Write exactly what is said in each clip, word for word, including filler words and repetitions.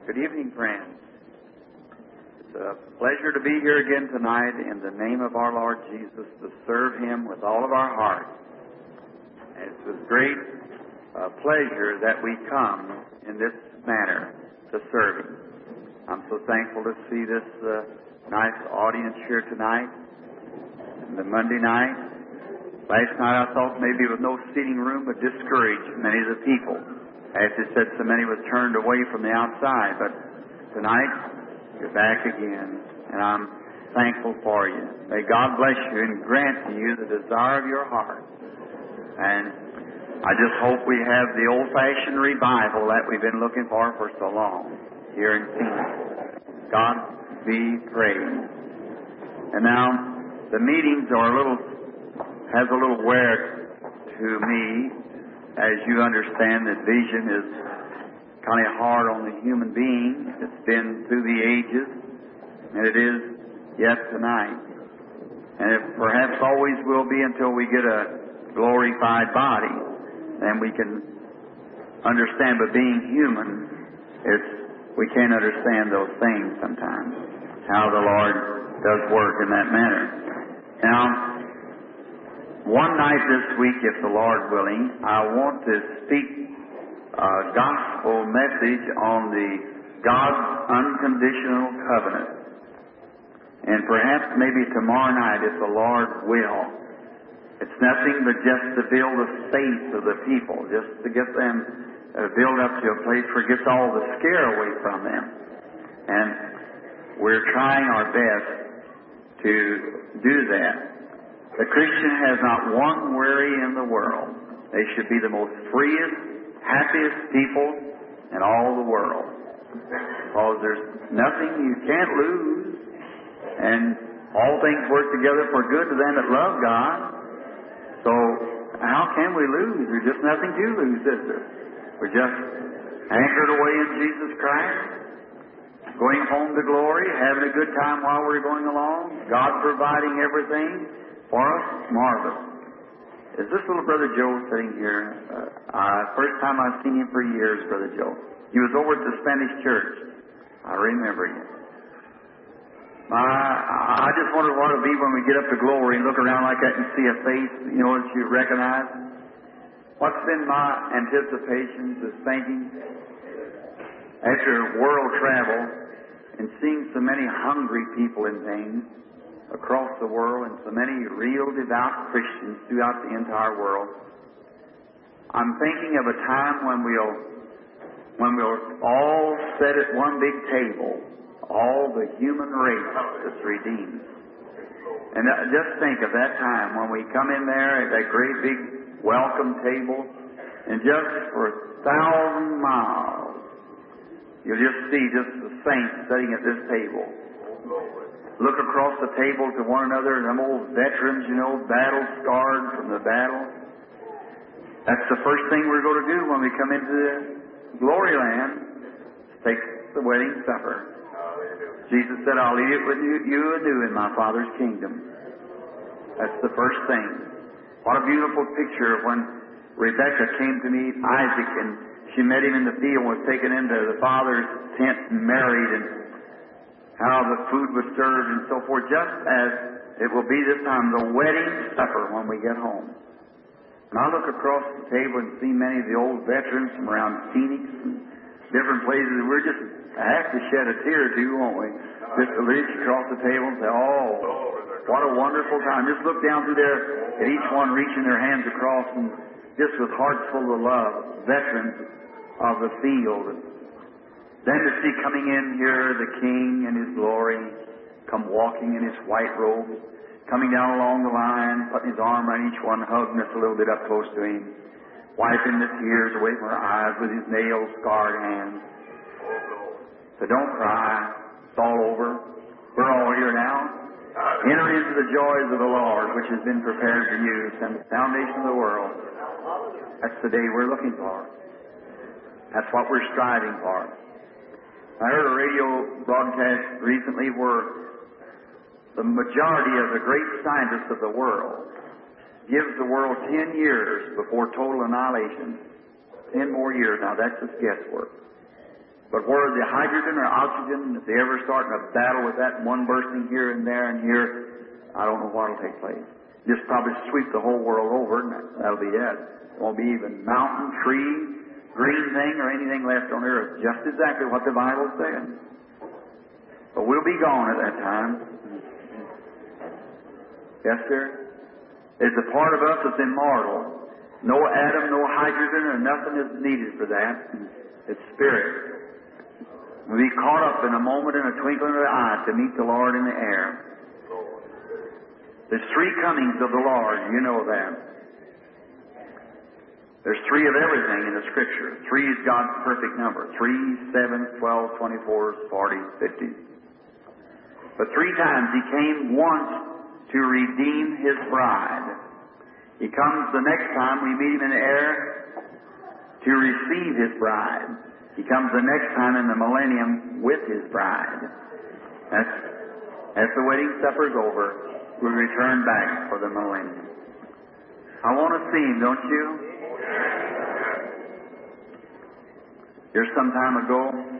Good evening, friends. It's a pleasure to be here again tonight in the name of our Lord Jesus to serve Him with all of our heart. And it's with great uh, pleasure that we come in this manner to serve Him. I'm so thankful to see this uh, nice audience here tonight. And the Monday night, last night I thought maybe with no seating room would discourage many of the people. As it said, so many was turned away from the outside. But tonight, you're back again, and I'm thankful for you. May God bless you and grant to you the desire of your heart. And I just hope we have the old-fashioned revival that we've been looking for for so long here in Phoenix. God be praised. And now, the meetings are a little, has a little wear to me. As you understand that vision is kind of hard on the human being. It's been through the ages, and it is yet tonight. And it perhaps always will be until we get a glorified body. Then we can understand, but being human, it's, we can't understand those things sometimes, how the Lord does work in that manner. Now, one night this week, if the Lord willing, I want to speak a gospel message on the God's unconditional covenant. And perhaps maybe tomorrow night, if the Lord will, it's nothing but just to build the faith of the people, just to get them uh, build up to a place where it gets all the scare away from them. And we're trying our best to do that. The Christian has not one worry in the world. They should be the most freest, happiest people in all the world. Because there's nothing you can't lose. And all things work together for good to them that love God. So how can we lose? There's just nothing to lose, is there? We're just anchored away in Jesus Christ, going home to glory, having a good time while we're going along, God providing everything for us, marvelous. Is this little Brother Joe sitting here? Uh, uh, first time I've seen him for years, Brother Joe. He was over at the Spanish church. I remember you. My, I just wonder what it'll be when we get up to glory and look around like that and see a face, you know, that you recognize. What's been my anticipations is thinking, after world travel and seeing so many hungry people and things across the world and so many real devout Christians throughout the entire world, I'm thinking of a time when we'll when we'll all sit at one big table, all the human race that's redeemed. And just think of that time when we come in there at that great big welcome table, and just for a thousand miles you'll just see just the saints sitting at this table. Look across the table to one another, and them old veterans, you know, battle-scarred from the battle. That's the first thing we're going to do when we come into the glory land, take the wedding supper. Jesus said, I'll eat it with you, you anew in my Father's kingdom. That's the first thing. What a beautiful picture of when Rebekah came to meet Isaac, and she met him in the field and was taken into the father's tent and married, and how the food was served and so forth, just as it will be this time, the wedding supper when we get home. And I look across the table and see many of the old veterans from around Phoenix and different places. We're just have to shed a tear or two, won't we? Just to reach across the table and say, oh, what a wonderful time. Just look down through there at each one reaching their hands across, and just with hearts full of love, veterans of the field. Then to see coming in here the King in His glory, come walking in His white robe, coming down along the line, putting His arm around each one, hugging us a little bit up close to Him, wiping the tears away from our eyes with His nail-scarred hands. So don't cry. It's all over. We're all here now. Enter into the joys of the Lord, which has been prepared for you since the foundation of the world. That's the day we're looking for. That's what we're striving for. I heard a radio broadcast recently where the majority of the great scientists of the world gives the world ten years before total annihilation. Ten more years. Now, that's just guesswork. But where the hydrogen or oxygen, if they ever start in a battle with that, one bursting here and there and here, I don't know what will take place. Just probably sweep the whole world over, and that'll be it. There won't be even mountain, tree, green thing, or anything left on earth. Just exactly what the Bible said. But we'll be gone at that time. Yes, sir? There's a part of us that's immortal. No atom, no hydrogen, or nothing is needed for that. It's spirit. We'll be caught up in a moment, in a twinkling of the eye, to meet the Lord in the air. There's three comings of the Lord. You know that. There's three of everything in the Scripture. Three is God's perfect number. Three, seven, twelve, twenty-four, forty, fifty. But three times He came once to redeem His bride. He comes the next time we meet Him in the air to receive His bride. He comes the next time in the millennium with His bride. That's, as the wedding supper's over, we return back for the millennium. I want to see Him, don't you? Here some time ago,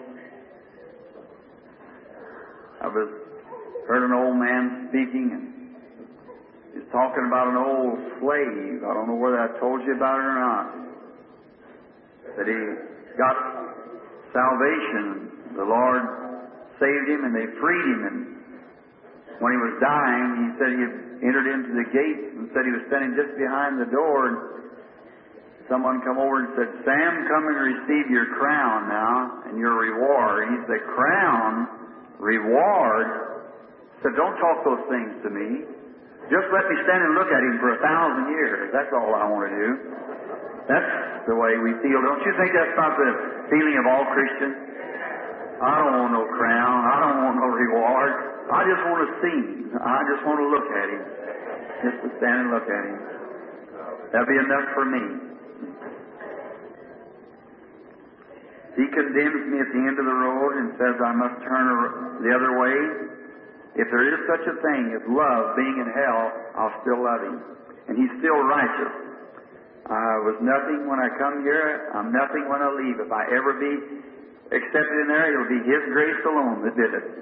I was heard an old man speaking, and he's talking about an old slave. I don't know whether I told you about it or not. That he got salvation. The Lord saved him and they freed him. And when he was dying, he said he had entered into the gates and said he was standing just behind the door. And someone come over and said, "Sam, come and receive your crown now and your reward." He said, "Crown? Reward?" He said, "Don't talk those things to me. Just let me stand and look at him for a thousand years. That's all I want to do." That's the way we feel. Don't you think that's not the feeling of all Christians? I don't want no crown. I don't want no reward. I just want to see Him. I just want to look at Him. Just to stand and look at Him. That'll be enough for me. He condemns me at the end of the road and says I must turn the other way. If there is such a thing as love being in hell, I'll still love Him. And He's still righteous. I was nothing when I come here. I'm nothing when I leave. If I ever be accepted in there, it'll be His grace alone that did it.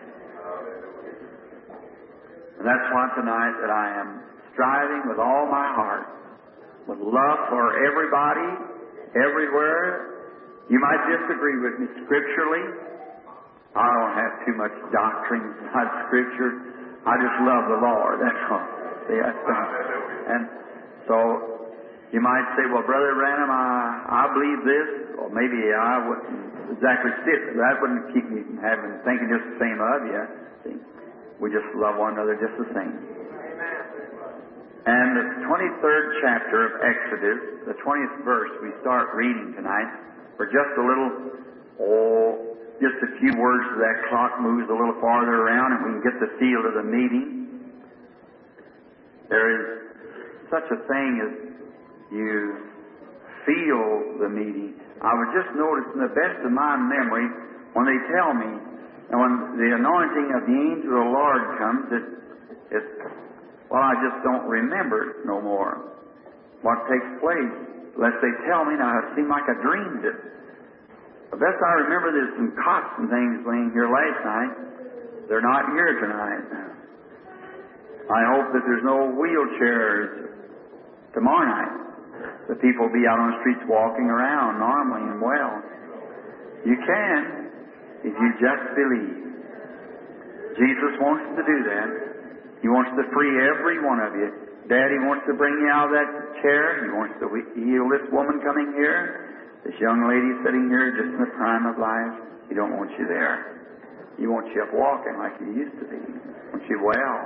And that's why tonight that I am striving with all my heart, with love for everybody, everywhere. You might disagree with me scripturally. I don't have too much doctrine inside Scripture. I just love the Lord. That's all. See, that's all. And so you might say, "Well, Brother Branham, I, I believe this," or maybe I wouldn't exactly sit. That wouldn't keep me from having thinking just the same of you. See, we just love one another just the same. And the twenty-third chapter of Exodus, the twentieth verse, we start reading tonight for just a little, oh, just a few words so that clock moves a little farther around and we can get the feel of the meeting. There is such a thing as you feel the meeting. I was just noticing, the best of my memory, when they tell me, and when the anointing of the angel of the Lord comes, it, it, well, I just don't remember it no more. What takes place, unless they tell me, now it seemed like I dreamed it. The best I remember, there's some cots and things laying here last night. They're not here tonight. I hope that there's no wheelchairs tomorrow night. The people will be out on the streets walking around normally and well. You can, if you just believe. Jesus wants to do that. He wants to free every one of you. Daddy wants to bring you out of that chair. He wants to heal this woman coming here. This young lady sitting here just in the prime of life. He don't want you there. He wants you up walking like you used to be. He wants you well.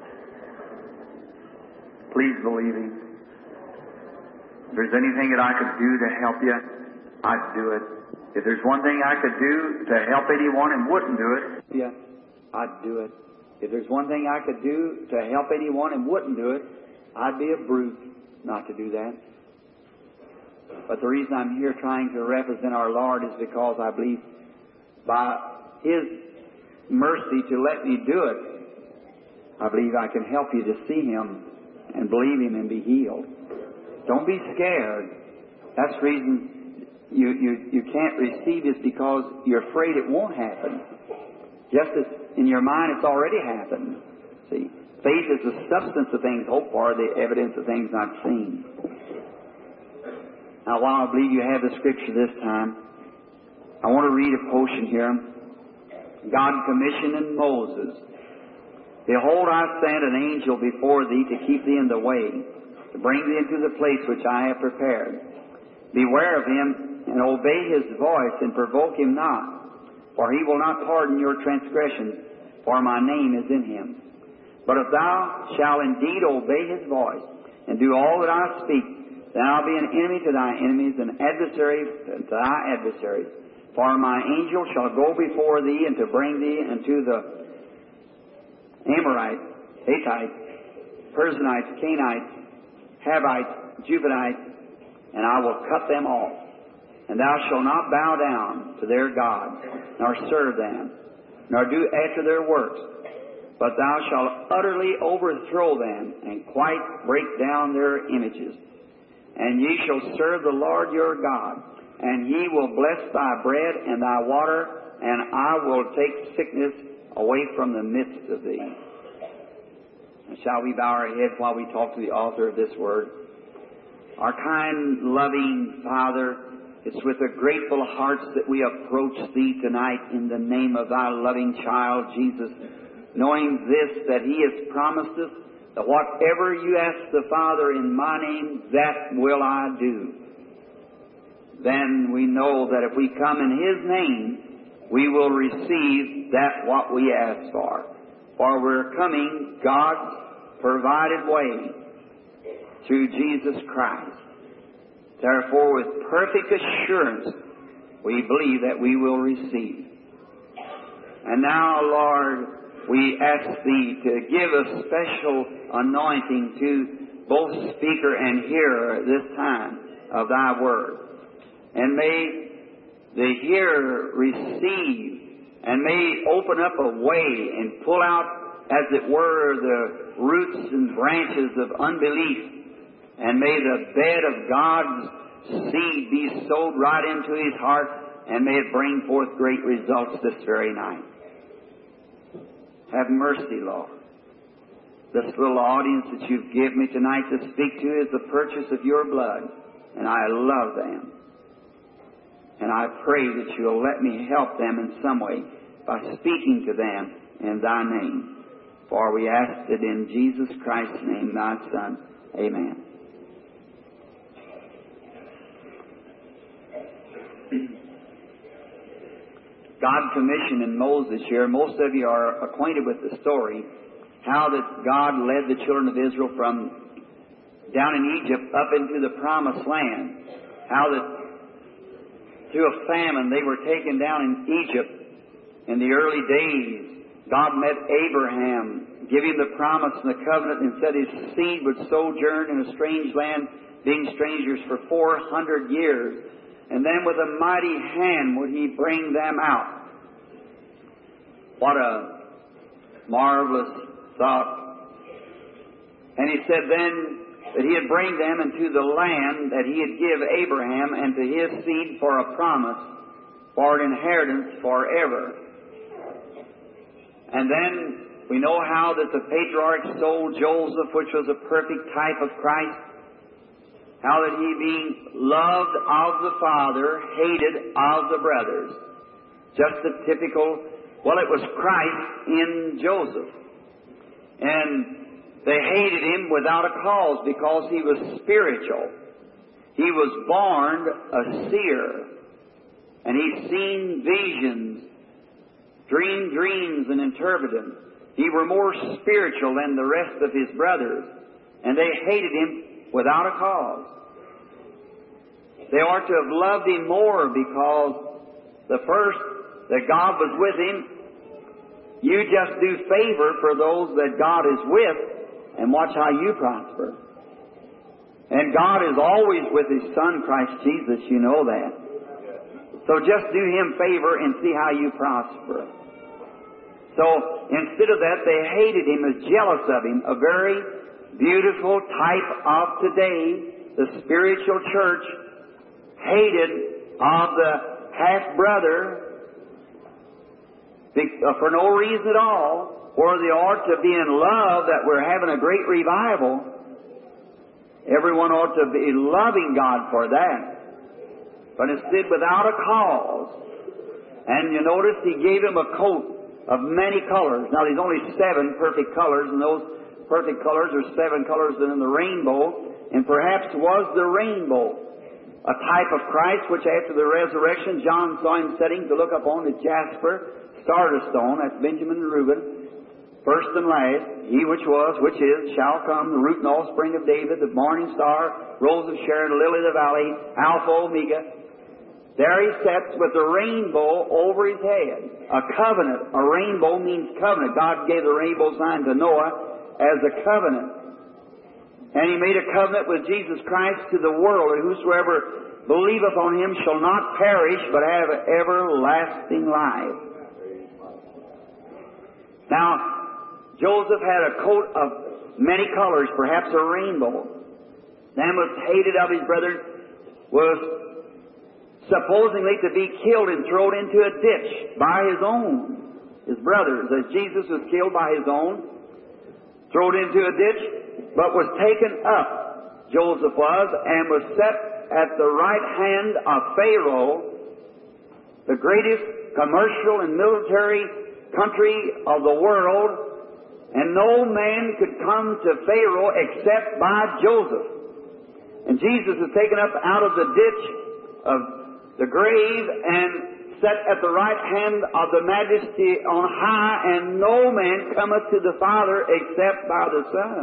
Please believe Him. If there's anything that I could do to help you, I'd do it. If there's one thing I could do to help anyone and wouldn't do it, yeah, I'd do it. If there's one thing I could do to help anyone and wouldn't do it, I'd be a brute not to do that. But the reason I'm here trying to represent our Lord is because I believe by His mercy to let me do it, I believe I can help you to see Him and believe Him and be healed. Don't be scared. That's the reason you, you, you can't receive is because you're afraid it won't happen. Just as in your mind it's already happened. See, faith is the substance of things hoped for, the evidence of things not seen. Now, while I believe you have the Scripture this time, I want to read a portion here. God commissioned Moses. Behold, I send an angel before thee to keep thee in the way, to bring thee into the place which I have prepared. Beware of him, and obey his voice, and provoke him not, for he will not pardon your transgressions, for my name is in him. But if thou shalt indeed obey his voice, and do all that I speak, then I'll be an enemy to thy enemies, an adversary to thy adversaries. For my angel shall go before thee, and to bring thee into the Amorites, Hittites, Perizzites, Canaanites, Havites, Jubahites, and I will cut them off. And thou shalt not bow down to their gods, nor serve them, nor do after their works. But thou shalt utterly overthrow them, and quite break down their images. And ye shall serve the Lord your God, and he will bless thy bread and thy water, and I will take sickness away from the midst of thee. And shall we bow our heads while we talk to the author of this word? Our kind, loving Father, it's with a grateful hearts that we approach Thee tonight in the name of Thy loving child, Jesus, knowing this, that He has promised us that whatever you ask the Father in my name, that will I do. Then we know that if we come in His name, we will receive that what we ask for. For we're coming God's provided way through Jesus Christ. Therefore, with perfect assurance, we believe that we will receive. And now, Lord, we ask Thee to give a special anointing to both speaker and hearer at this time of Thy Word. And may the hearer receive, and may open up a way and pull out, as it were, the roots and branches of unbelief. And may the bed of God's seed be sowed right into his heart, and may it bring forth great results this very night. Have mercy, Lord. This little audience that you've given me tonight to speak to is the purchase of your blood, and I love them. And I pray that you'll let me help them in some way by speaking to them in Thy name. For we ask it in Jesus Christ's name, Thy Son. Amen. God commissioned in Moses here. Most of you are acquainted with the story, how that God led the children of Israel from down in Egypt up into the promised land. How that through a famine they were taken down in Egypt in the early days. God met Abraham, giving the promise and the covenant, and said his seed would sojourn in a strange land, being strangers for four hundred years. And then with a mighty hand would He bring them out. What a marvelous thought. And He said then that He'd bring them into the land that He'd give Abraham and to his seed for a promise, for an inheritance forever. And then we know how that the patriarch sold Joseph, which was a perfect type of Christ. How that he, being loved of the Father, hated of the brothers. Just a typical, well, it was Christ in Joseph. And they hated him without a cause because he was spiritual. He was born a seer. And he'd seen visions, dreamed dreams and interpreted them. He were more spiritual than the rest of his brothers. And they hated him without a cause. They ought to have loved him more because the first, that God was with him. You just do favor for those that God is with, and watch how you prosper. And God is always with His Son, Christ Jesus, you know that. So just do Him favor and see how you prosper. So instead of that, they hated him, as jealous of him, a very beautiful type of today. The spiritual church hated of the half-brother for no reason at all, where they ought to be in love that we're having a great revival. Everyone ought to be loving God for that. But instead, without a cause. And you notice He gave him a coat of many colors. Now, there's only seven perfect colors, and those perfect colors are seven colors in the rainbow. And perhaps was the rainbow a type of Christ, which after the resurrection, John saw Him setting to look upon the jasper, stardust stone, that's Benjamin and Reuben, first and last, He which was, which is, shall come, the root and offspring of David, the morning star, rose of Sharon, lily of the valley, Alpha, Omega. There He sits with the rainbow over His head. A covenant. A rainbow means covenant. God gave the rainbow sign to Noah as a covenant. And He made a covenant with Jesus Christ to the world, that whosoever believeth on Him shall not perish, but have everlasting life. Now, Joseph had a coat of many colors, perhaps a rainbow. Then was hated of his brethren, was supposedly to be killed and thrown into a ditch by his own, his brothers, as Jesus was killed by his own, thrown into a ditch, but was taken up, Joseph was, and was set at the right hand of Pharaoh, the greatest commercial and military country of the world, and no man could come to Pharaoh except by Joseph. And Jesus was taken up out of the ditch of the grave and set at the right hand of the Majesty on high, and no man cometh to the Father except by the Son.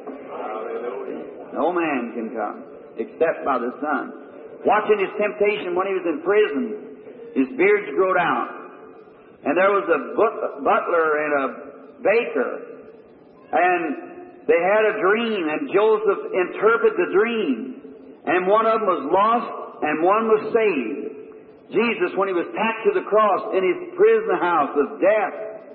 No man can come except by the Son. Watching His temptation when He was in prison, His beard's growed out. And there was a butler and a baker, and they had a dream, and Joseph interpreted the dream. And one of them was lost, and one was saved. Jesus, when He was tacked to the cross in His prison house of death,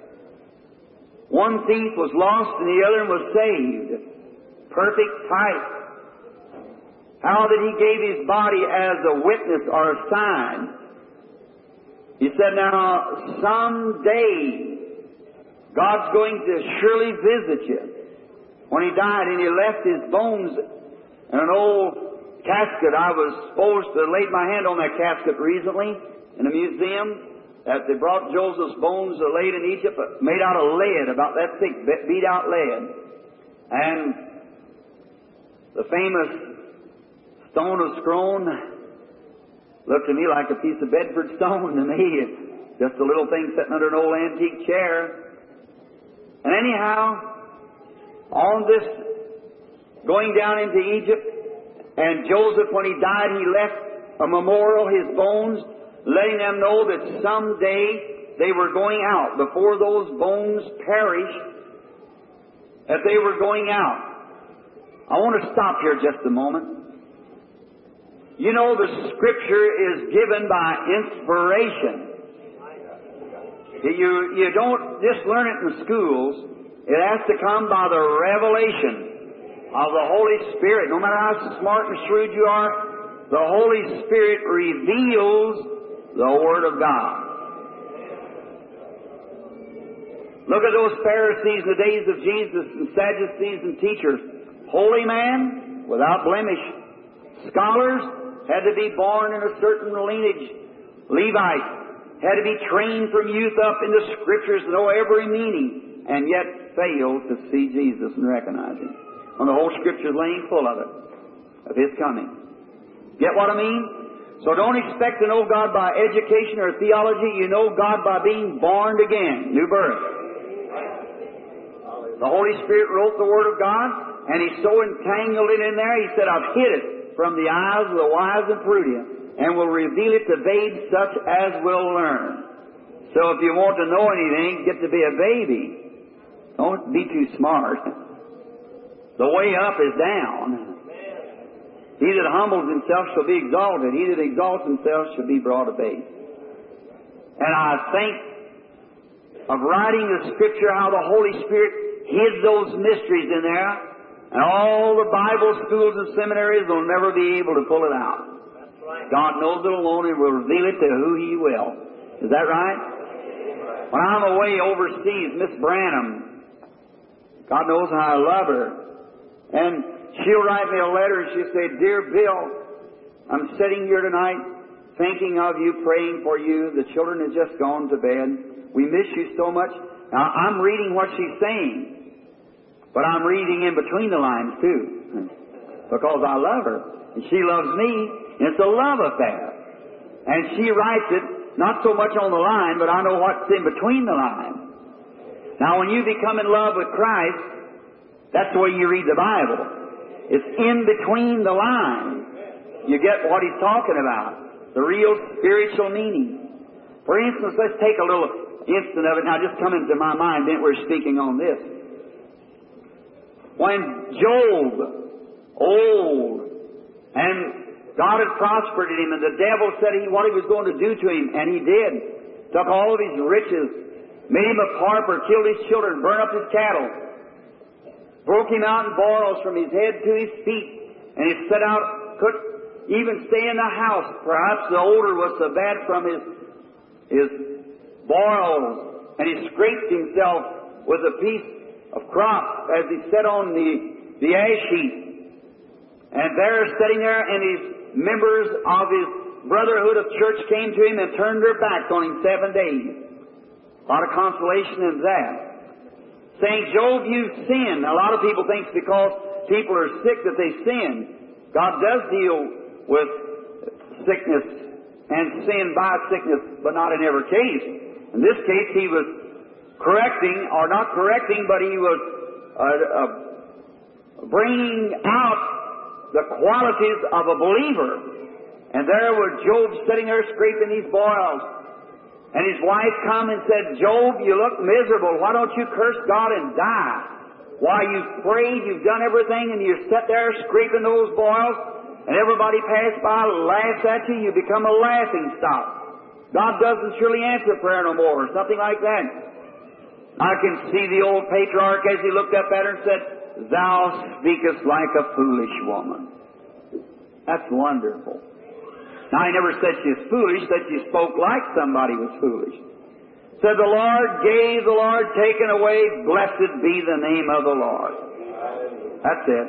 one thief was lost and the other was saved. Perfect type. How that He gave His body as a witness or a sign. He said, now, someday, God's going to surely visit you. When He died and He left His bones in an old casket, I was supposed to lay my hand on that casket recently in a museum that they brought Joseph's bones laid in Egypt, made out of lead, about that thick, beat out lead. And the famous stone of Scrone looked to me like a piece of Bedford stone to me. It's just a little thing sitting under an old antique chair. And anyhow, on this going down into Egypt, and Joseph, when he died, he left a memorial, his bones, letting them know that someday they were going out. Before those bones perished, that they were going out. I want to stop here just a moment. You know, the Scripture is given by inspiration. You, you don't just learn it in the schools. It has to come by the revelation of the Holy Spirit. No matter how smart and shrewd you are, the Holy Spirit reveals the Word of God. Look at those Pharisees in the days of Jesus and Sadducees and teachers. Holy man, without blemish. Scholars had to be born in a certain lineage. Levites had to be trained from youth up in the Scriptures to know every meaning, and yet failed to see Jesus and recognize Him. When the whole Scripture is laying full of it, of His coming. Get what I mean? So don't expect to know God by education or theology. You know God by being born again, new birth. The Holy Spirit wrote the Word of God, and He so entangled it in there, He said, I've hid it from the eyes of the wise and prudent, and will reveal it to babes such as will learn. So if you want to know anything, get to be a baby. Don't be too smart. The way up is down. He that humbles himself shall be exalted. He that exalts himself shall be brought to base. And I think of writing the Scripture, how the Holy Spirit hid those mysteries in there, and all the Bible schools and seminaries will never be able to pull it out. God knows it alone and will reveal it to who He will. Is that right? When I'm away overseas, Miss Branham, God knows how I love her. And she'll write me a letter and she'll say, Dear Bill, I'm sitting here tonight thinking of you, praying for you. The children have just gone to bed. We miss you so much. Now, I'm reading what she's saying, but I'm reading in between the lines too, because I love her and she loves me, and it's a love affair. And she writes it not so much on the line, but I know what's in between the lines. Now, when you become in love with Christ, that's the way you read the Bible. It's in between the lines. You get what He's talking about, the real spiritual meaning. For instance, let's take a little instant of it now, just come into my mind, then we're speaking on this. When Job, old, and God had prospered him, and the devil said he, what he was going to do to him, and he did. Took all of his riches, made him a pauper, killed his children, burned up his cattle, broke him out in boils from his head to his feet, and he set out, couldn't even stay in the house. Perhaps the odor was so bad from his his boils, and he scraped himself with a piece of crop as he sat on the, the ash heap. And there, sitting there, and his members of his brotherhood of church came to him and turned their backs on him seven days. A lot of consolation in that. Saying, Job, you've sinned. A lot of people think it's because people are sick that they sin. God does deal with sickness and sin by sickness, but not in every case. In this case, he was correcting, or not correcting, but he was uh, uh, bringing out the qualities of a believer. And there was Job sitting there scraping these boils. And his wife come and said, Job, you look miserable. Why don't you curse God and die? Why, you've prayed, you've done everything, and you sit there scraping those boils, and everybody pass by, laughs at you, you become a laughing stock. God doesn't surely answer prayer no more, or something like that. I can see the old patriarch as he looked up at her and said, Thou speakest like a foolish woman. That's wonderful. Now, he never said she was foolish, said she spoke like somebody was foolish. Said, the Lord gave, the Lord taken away, blessed be the name of the Lord. That's it.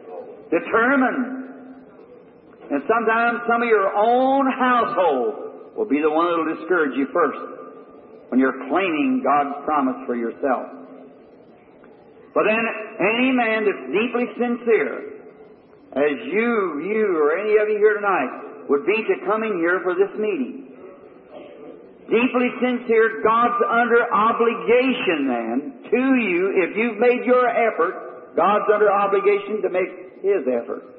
Determined. And sometimes some of your own household will be the one that will discourage you first when you're claiming God's promise for yourself. But then any man that's deeply sincere, as you, you, or any of you here tonight, would be to coming here for this meeting. Deeply sincere, God's under obligation then to you. If you've made your effort, God's under obligation to make His effort.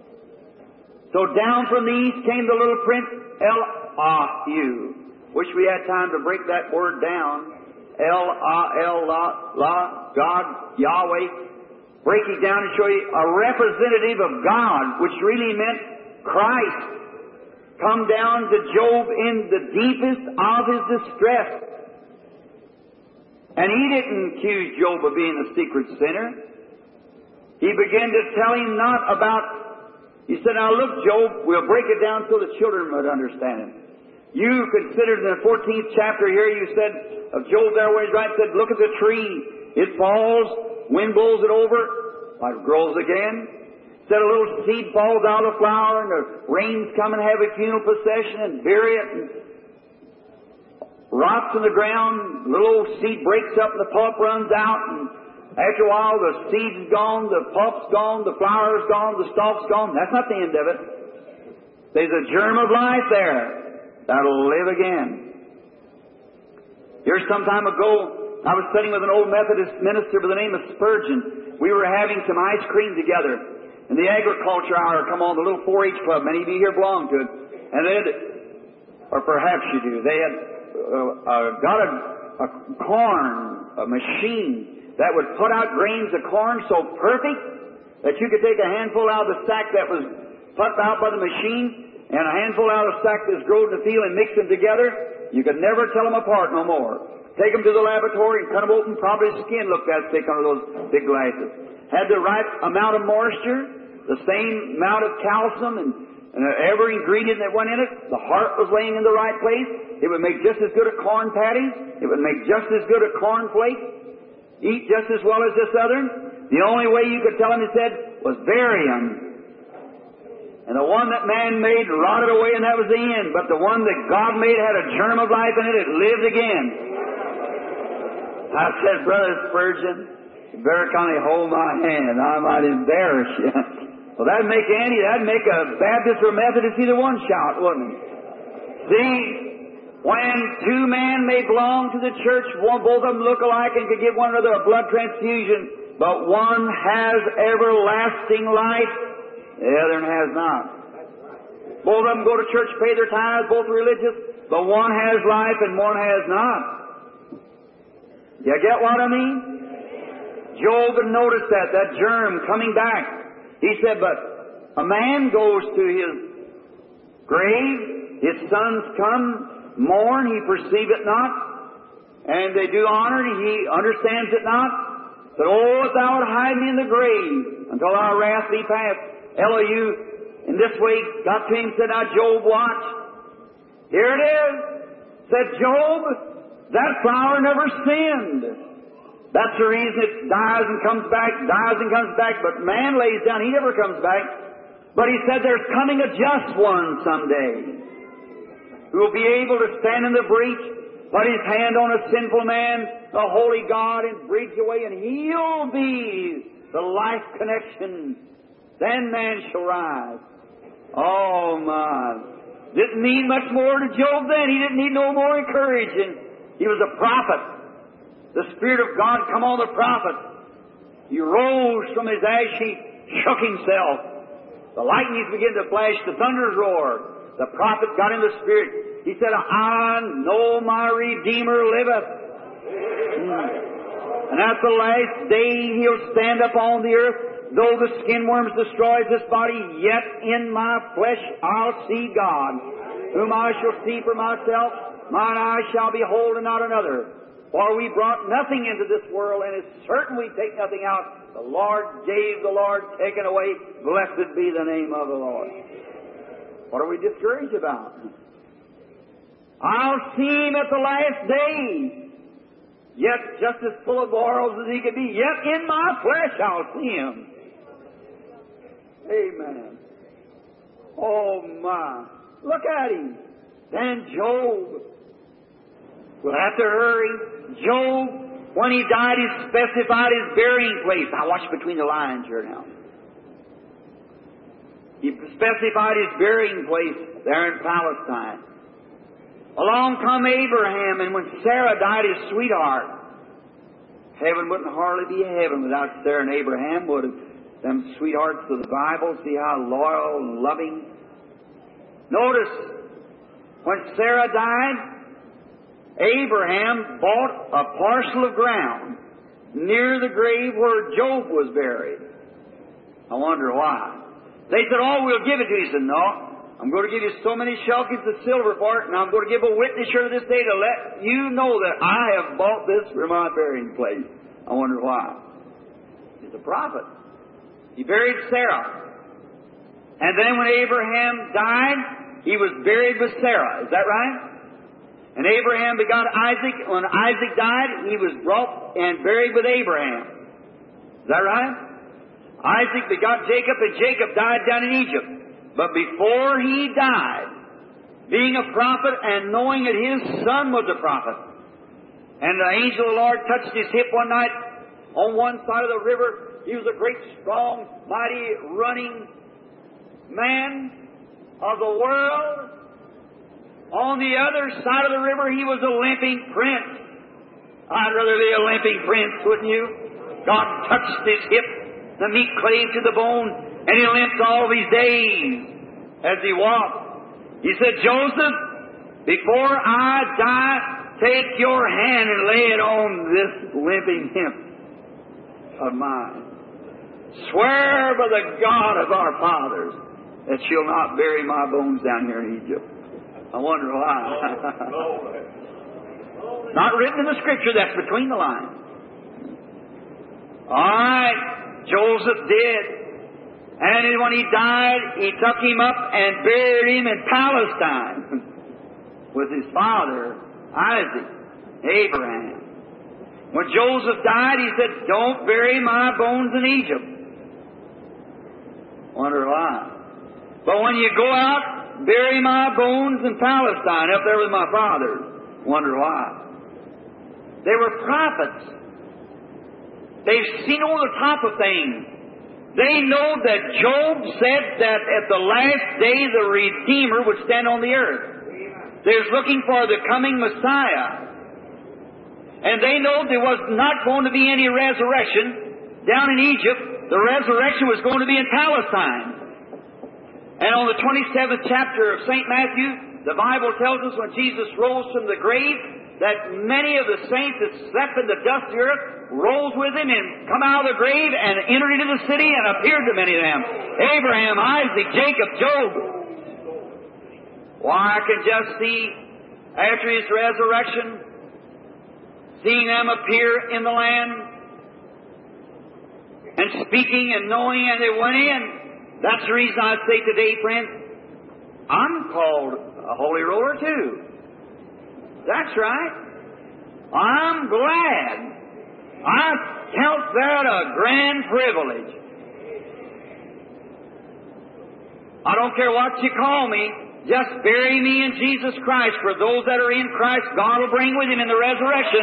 So down from the east came the little prince, El-Ah-U. Wish we had time to break that word down. El-Ah-El-La, God, Yahweh. Break it down and show you a representative of God, which really meant Christ. Come down to Job in the deepest of his distress. And he didn't accuse Job of being a secret sinner. He began to tell him not about, he said, now look, Job, we'll break it down so the children would understand it. You considered in the fourteenth chapter here, you said of Job there where he's right, said, look at the tree. It falls, wind blows it over, it grows again. Said a little seed falls out of the flower, and the rains come and have a funeral procession and bury it, and rots in the ground. The little old seed breaks up, and the pulp runs out, and after a while the seed's gone, the pulp's gone, the flower's gone, the stalk's gone. That's not the end of it. There's a germ of life there that'll live again. Here some time ago, I was sitting with an old Methodist minister by the name of Spurgeon. We were having some ice cream together. And the agriculture hour come on, the little four H club. Many of you here belong to it. And they had, or perhaps you do, they had uh, uh, got a, a corn, a machine that would put out grains of corn so perfect that you could take a handful out of the sack that was put out by the machine and a handful out of the sack that's grown in the field and mix them together. You could never tell them apart no more. Take them to the laboratory and cut them open. Probably the skin looked that thick under those big glasses. Had the right amount of moisture, the same amount of calcium and And every ingredient that went in it, the heart was laying in the right place. It would make just as good a corn patty. It would make just as good a corn flake. Eat just as well as this other. The only way you could tell him, he said, was bury him. And the one that man made rotted away, and that was the end. But the one that God made had a germ of life in it. It lived again. I said, Brother Spurgeon, you better kind of hold my hand. I might embarrass you. Well, that'd make Andy, that'd make a Baptist or Methodist either one shout, wouldn't it? See, when two men may belong to the church, one, both of them look alike and could give one another a blood transfusion, but one has everlasting life, the other has not. Both of them go to church, pay their tithes, both religious, but one has life and one has not. You get what I mean? Job had noticed that, that germ coming back. He said, but a man goes to his grave, his sons come, mourn, he perceive it not, and they do honor, he understands it not. But, oh, if thou would hide me in the grave until our wrath be past. Elihu, in this way, got to him, said, now, Job, watch. Here it is. Said Job, that flower never sinned. That's the reason it dies and comes back, dies and comes back. But man lays down, he never comes back. But he said there's coming a just one someday who will be able to stand in the breach, put his hand on a sinful man, the holy God, and breach away, and he'll be the life connection. Then man shall rise. Oh, my. Didn't need much more to Job then. He didn't need no more encouraging. He was a prophet. The Spirit of God come on the prophet. He rose from his ash heap, shook himself. The lightnings began to flash, the thunders roared. The prophet got in the Spirit. He said, I know my Redeemer liveth. Mm. And at the last day he'll stand up on the earth. Though the skin worms destroys this body, yet in my flesh I'll see God, whom I shall see for myself. Mine eyes shall behold and not another. For we brought nothing into this world, and it's certain we take nothing out. The Lord gave, the Lord taken away. Blessed be the name of the Lord. What are we discouraged about? I'll see Him at the last day. Yet just as full of morals as He could be. Yet in my flesh I'll see Him. Amen. Oh my. Look at Him. Then Job. We'll have to hurry. Job, when he died, he specified his burying place. Now watch between the lines here now. He specified his burying place there in Palestine. Along come Abraham, and when Sarah died, his sweetheart. Heaven wouldn't hardly be heaven without Sarah and Abraham, would it? Them sweethearts of the Bible, see how loyal and loving. Notice, when Sarah died, Abraham bought a parcel of ground near the grave where Job was buried. I wonder why. They said, oh, we'll give it to you. He said, no, I'm going to give you so many shekels of silver for it, and I'm going to give a witness here this day to let you know that I have bought this for my burying place. I wonder why. He's a prophet. He buried Sarah. And then when Abraham died, he was buried with Sarah. Is that right? And Abraham begot Isaac. When Isaac died, he was brought and buried with Abraham. Is that right? Isaac begot Jacob, and Jacob died down in Egypt. But before he died, being a prophet and knowing that his son was a prophet, and the angel of the Lord touched his hip one night on one side of the river. He was a great, strong, mighty, running man of the world. On the other side of the river, he was a limping prince. I'd rather be a limping prince, wouldn't you? God touched his hip, the meat clave to the bone, and he limped all these days as he walked. He said, Joseph, before I die, take your hand and lay it on this limping hip of mine. Swear by the God of our fathers that you'll not bury my bones down here in Egypt. I wonder why. Not written in the Scripture, that's between the lines. All right, Joseph did. And when he died, he took him up and buried him in Palestine with his father, Isaac, Abraham. When Joseph died, he said, don't bury my bones in Egypt. Wonder why. But when you go out, bury my bones in Palestine, up there with my fathers. Wonder why. They were prophets. They've seen over the top of things. They know that Job said that at the last day the Redeemer would stand on the earth. They're looking for the coming Messiah. And they know there was not going to be any resurrection down in Egypt. The resurrection was going to be in Palestine. And on the twenty-seventh chapter of Saint Matthew, the Bible tells us when Jesus rose from the grave, that many of the saints that slept in the dust of the earth rose with him and come out of the grave and entered into the city and appeared to many of them. Abraham, Isaac, Jacob, Job. Why, I can just see, after his resurrection, seeing them appear in the land and speaking and knowing, and they went in. That's the reason I say today, friends, I'm called a holy roller too. That's right. I'm glad. I count that a grand privilege. I don't care what you call me. Just bury me in Jesus Christ. For those that are in Christ, God will bring with Him in the resurrection.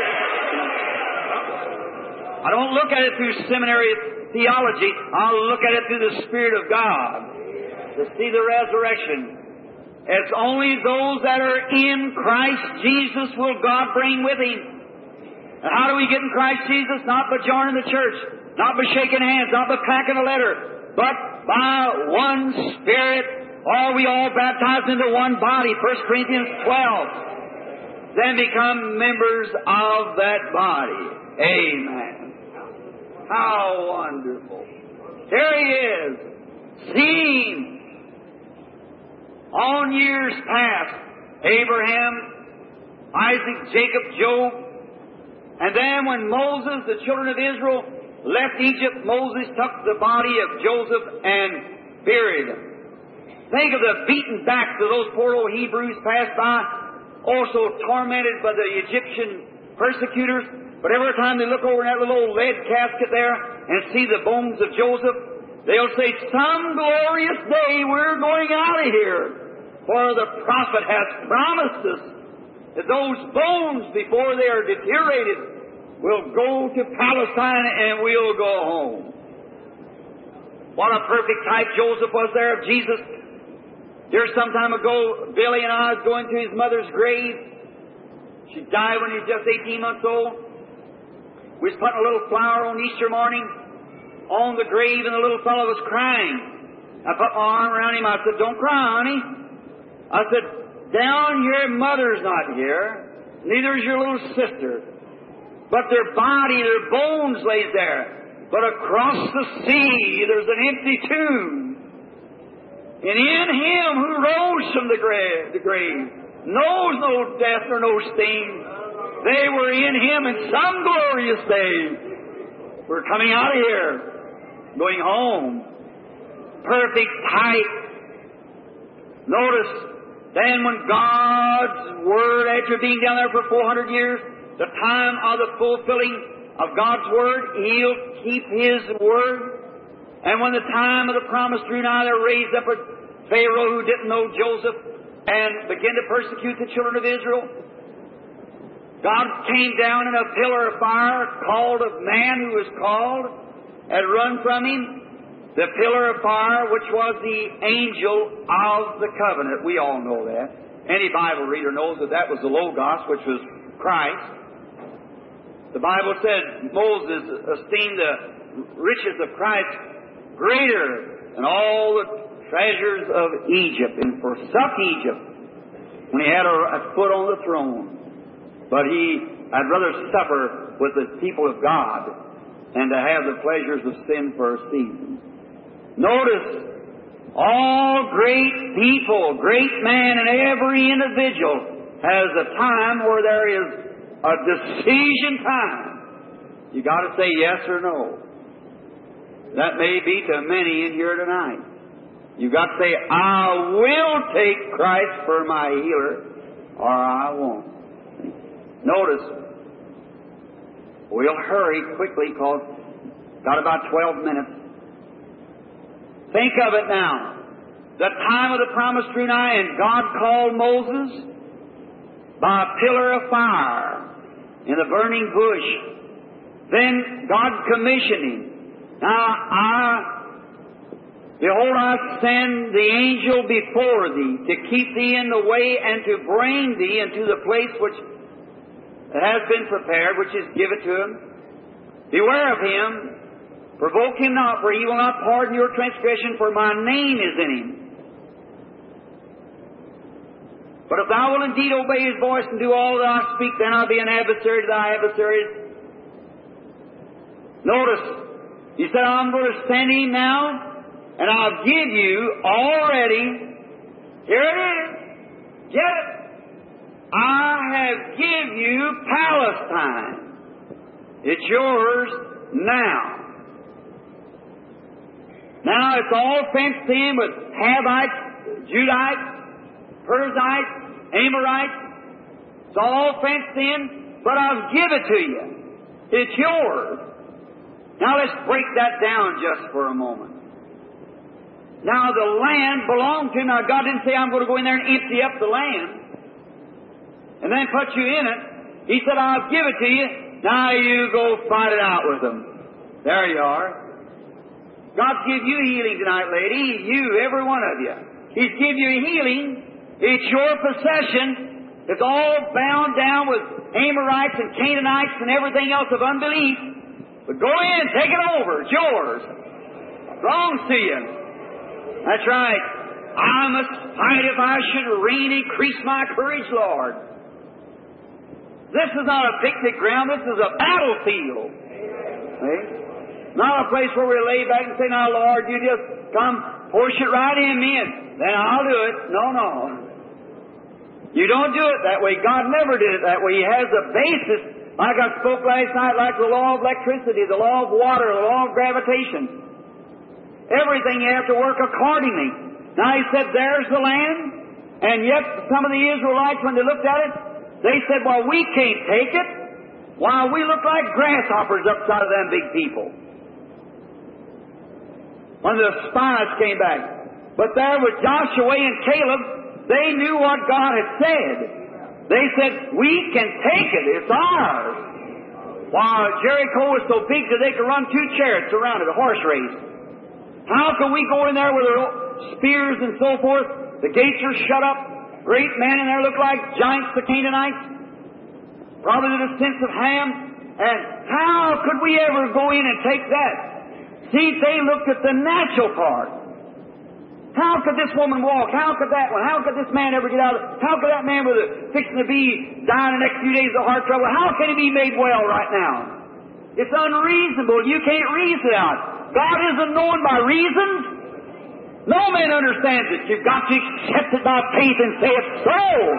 I don't look at it through seminary theology. I'll look at it through the Spirit of God to see the resurrection. It's only those that are in Christ Jesus will God bring with Him. And how do we get in Christ Jesus? Not by joining the church, not by shaking hands, not by packing a letter, but by one Spirit. Are we all baptized into one body? First Corinthians twelve. Then become members of that body. Amen. How wonderful. There He is. Seen on years past. Abraham, Isaac, Jacob, Job. And then when Moses, the children of Israel, left Egypt, Moses took the body of Joseph and buried him. Think of the beaten backs of those poor old Hebrews passed by, also tormented by the Egyptian persecutors. But every time they look over in that little old lead casket there and see the bones of Joseph, they'll say, some glorious day we're going out of here. For the prophet has promised us that those bones, before they are deteriorated, will go to Palestine and we'll go home. What a perfect type Joseph was there of Jesus. Here some time ago, Billy and I was going to his mother's grave. She died when he was just eighteen months old. We was putting a little flower on Easter morning on the grave, and the little fellow was crying. I put my arm around him. I said, don't cry, honey. I said, down here, mother's not here. Neither is your little sister. But their body, their bones lays there. But across the sea, there's an empty tomb. And in Him who rose from the grave, the grave knows no death or no sting. They were in Him in some glorious day. We're coming out of here, going home. Perfect type. Notice, then when God's Word, after being down there for four hundred years, the time of the fulfilling of God's Word, He'll keep His Word. And when the time of the promise drew nigh, they raised up a Pharaoh who didn't know Joseph and began to persecute the children of Israel. God came down in a pillar of fire, called a man who was called, had run from Him. The pillar of fire, which was the angel of the covenant. We all know that. Any Bible reader knows that that was the Logos, which was Christ. The Bible said Moses esteemed the riches of Christ greater than all the treasures of Egypt, and forsook Egypt when he had a, a foot on the throne. But he had rather suffer with the people of God than to have the pleasures of sin for a season. Notice, all great people, great man, and every individual has a time where there is a decision time. You got to say yes or no. That may be to many in here tonight. You've got to say, I will take Christ for my healer, or I won't. Notice, we'll hurry quickly because got about twelve minutes. Think of it now. The time of the promise drew nigh, and God called Moses by a pillar of fire in the burning bush. Then God commissioned him. Now, I, behold, I send the angel before thee to keep thee in the way and to bring thee into the place which has been prepared, which is given to him. Beware of him. Provoke him not, for he will not pardon your transgression, for my name is in him. But if thou wilt indeed obey his voice and do all that I speak, then I'll be an adversary to thy adversaries. Notice, he said, I'm going to send him now, and I'll give you already, here it is, get it, I have give you Palestine. It's yours now. Now it's all fenced in with Havites, Judites, Perizzites, Amorites. It's all fenced in, but I'll give it to you. It's yours. Now let's break that down just for a moment. Now the land belonged to him. Now God didn't say, I'm going to go in there and empty up the land and then put you in it. He said, I'll give it to you. Now you go fight it out with them. There you are. God's give you healing tonight, lady. You, every one of you. He's give you healing. It's your possession. It's all bound down with Amorites and Canaanites and everything else of unbelief. But go in, take it over. It's yours. Belongs to you. That's right. I must fight if I should reign. Increase my courage, Lord. This is not a picnic ground. This is a battlefield. See? Not a place where we lay back and say, now, Lord, you just come, push it right in me, and then I'll do it. No, no. You don't do it that way. God never did it that way. He has a basis, like I spoke last night, like the law of electricity, the law of water, the law of gravitation. Everything you have to work accordingly. Now, He said, there's the land, and yet some of the Israelites, when they looked at it, they said, well, we can't take it. Why, we look like grasshoppers upside of them big people. When the spies came back. But there was Joshua and Caleb. They knew what God had said. They said, we can take it. It's ours. While Jericho was so big that they could run two chariots around it, a horse race. How can we go in there with our spears and so forth? The gates are shut up. Great men in there look like giants, the Canaanites. Probably the descendants of Ham. And how could we ever go in and take that? See, they looked at the natural part. How could this woman walk? How could that one? How could this man ever get out of it? How could that man with a fixing to be dying the next few days of heart trouble? How can he be made well right now? It's unreasonable. You can't reason it out. God isn't known by reasons. No man understands it. You've got to accept it by faith and say it's so.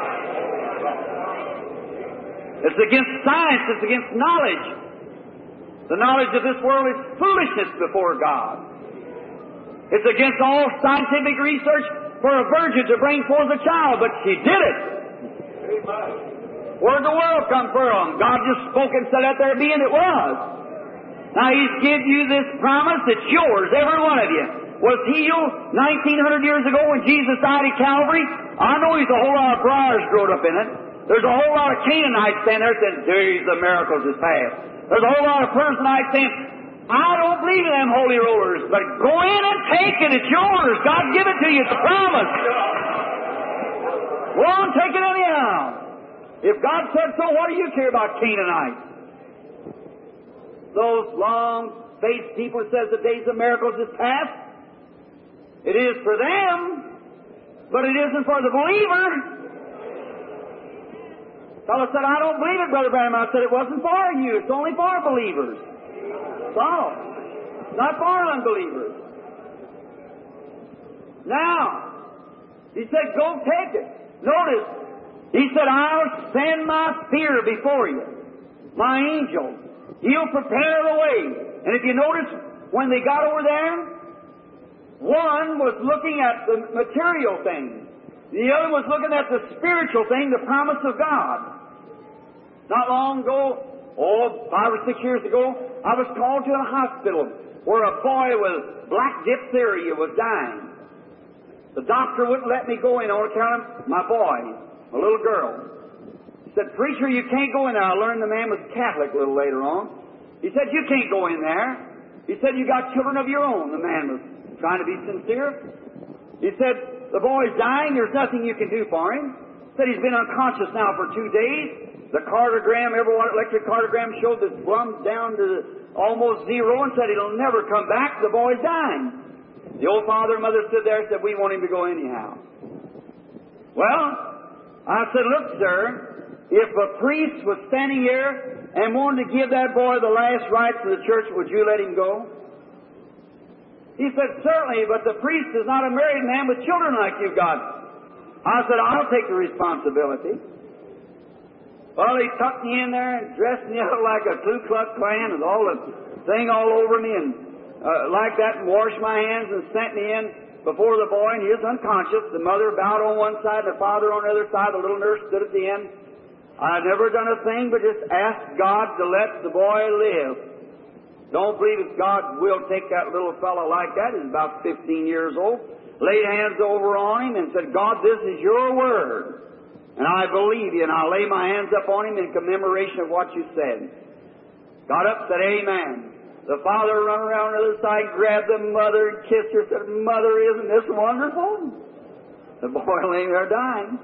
It's against science. It's against knowledge. The knowledge of this world is foolishness before God. It's against all scientific research for a virgin to bring forth a child, but she did it. Where'd the world come from? God just spoke and said, let there be, and it was. Now He's given you this promise. It's yours, every one of you. Was healed nineteen hundred years ago when Jesus died at Calvary. I know He's a whole lot of briars growed up in it. There's a whole lot of Canaanites standing there saying, there's the miracles is past. There's a whole lot of Perizzites saying, I don't believe in them holy rollers, but go in and take it. It's yours. God give it to you. It's a promise. Go on, take it anyhow. If God said so, what do you care about Canaanites? Those long-faced people who says the days of miracles is past. It is for them, but it isn't for the believer. Fellow said, I don't believe it, Brother Branham. I said, it wasn't for you. It's only for believers. So, not for unbelievers. Now, He said, go take it. Notice, He said, I'll send my spear before you, my angel. He'll prepare the way. And if you notice, when they got over there, one was looking at the material thing. The other was looking at the spiritual thing, the promise of God. Not long ago, oh, five or six years ago, I was called to a hospital where a boy with black diphtheria was dying. The doctor wouldn't let me go in on account of my boy, a little girl. He said, "Preacher, you can't go in there." I learned the man was Catholic a little later on. He said, "You can't go in there." He said, "You got children of your own." The man was trying to be sincere. He said, "The boy's dying. There's nothing you can do for him." He said, "He's been unconscious now for two days. The cardiogram, every electric cardiogram showed this plumb down to almost zero and said he'll never come back. The boy's dying." The old father and mother stood there and said, "We want him to go anyhow." Well, I said, "Look, sir, if a priest was standing here and wanted to give that boy the last rites of the church, would you let him go?" He said, "Certainly, but the priest is not a married man with children like you've got." I said, "I'll take the responsibility." Well, he tucked me in there and dressed me up like a Ku Klux Klan and all the thing all over me and uh, like that, and washed my hands and sent me in before the boy, and he was unconscious. The mother bowed on one side, the father on the other side. The little nurse stood at the end. I'd never done a thing but just asked God to let the boy live. Don't believe that God will take that little fellow like that. He's about fifteen years old. Laid hands over on him and said, "God, this is your word. And I believe you, and I'll lay my hands up on him in commemoration of what you said." Got up, said, "Amen." The father ran around the other side, grabbed the mother and kissed her, said, "Mother, isn't this wonderful?" The boy laying there dying.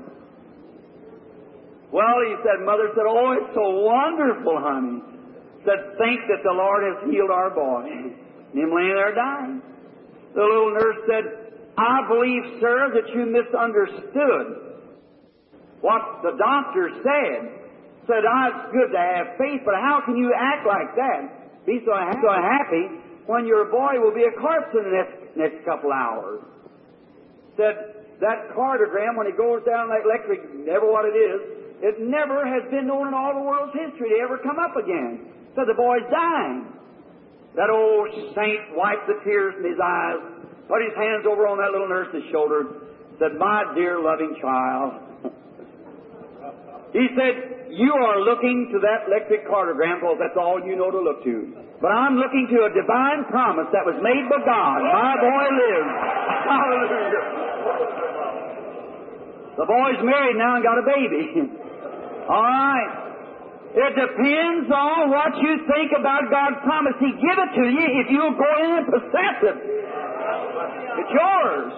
Well, he said, mother said, "Oh, it's so wonderful, honey." Said, "Think that the Lord has healed our boy." And him laying there dying. The little nurse said, "I believe, sir, that you misunderstood what the doctor said." Said, "Ah, it's good to have faith, but how can you act like that? Be so, ha- so happy when your boy will be a corpse in the next, next couple hours." Said, "That cardiogram, when it goes down like electric, never what it is, it never has been known in all the world's history to ever come up again." Said, "The boy's dying." That old saint wiped the tears from his eyes, put his hands over on that little nurse's shoulder, said, "My dear loving child," he said, "you are looking to that electric cardiogram because that's all you know to look to. But I'm looking to a divine promise that was made by God. My boy lives." Hallelujah. The boy's married now and got a baby. All right. It depends on what you think about God's promise. He give it to you if you'll go in and possess it. It's yours.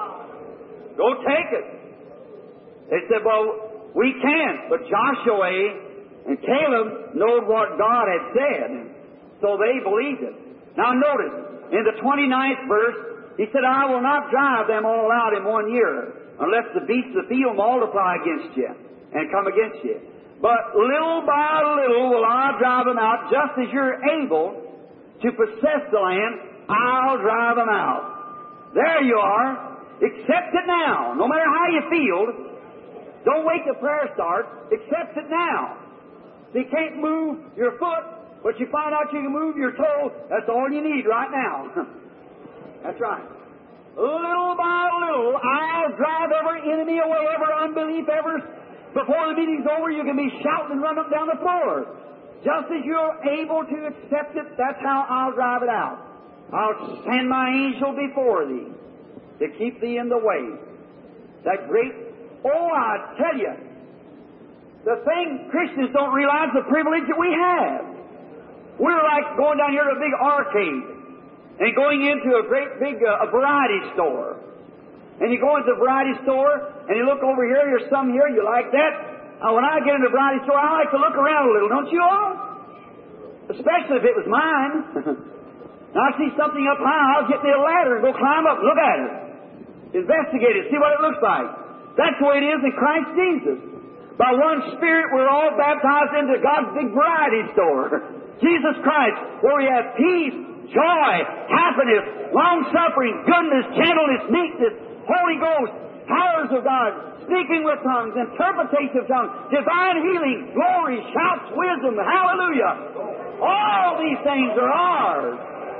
Go take it. They said, "Well, we can't." But Joshua and Caleb knowed what God had said, so they believed it. Now notice, in the twenty-ninth verse, he said, "I will not drive them all out in one year, unless the beasts of the field multiply against you and come against you. But little by little will I drive them out, just as you're able to possess the land, I'll drive them out." There you are. Accept it now. No matter how you feel, don't wait till prayer starts. Accept it now. So you can't move your foot, but you find out you can move your toe. That's all you need right now. That's right. Little by little, I'll drive every enemy away, every unbelief, every... Before the meeting's over, you can be shouting and run up down the floor. Just as you're able to accept it, that's how I'll drive it out. I'll send my angel before thee to keep thee in the way. That great... Oh, I tell you, the thing, Christians don't realize the privilege that we have. We're like going down here to a big arcade and going into a great big uh, a variety store. And you go into the variety store and you look over here, there's some here, you like that. Now, when I get into the variety store, I like to look around a little, don't you all? Especially if it was mine. Now, I see something up high, I'll get me a ladder and go climb up, look at it. Investigate it, see what it looks like. That's the way it is in Christ Jesus. By one Spirit, we're all baptized into God's big variety store. Jesus Christ, where we have peace, joy, happiness, long-suffering, goodness, gentleness, meekness, Holy Ghost, powers of God, speaking with tongues, interpretation of tongues, divine healing, glory, shouts, wisdom, hallelujah. All these things are ours.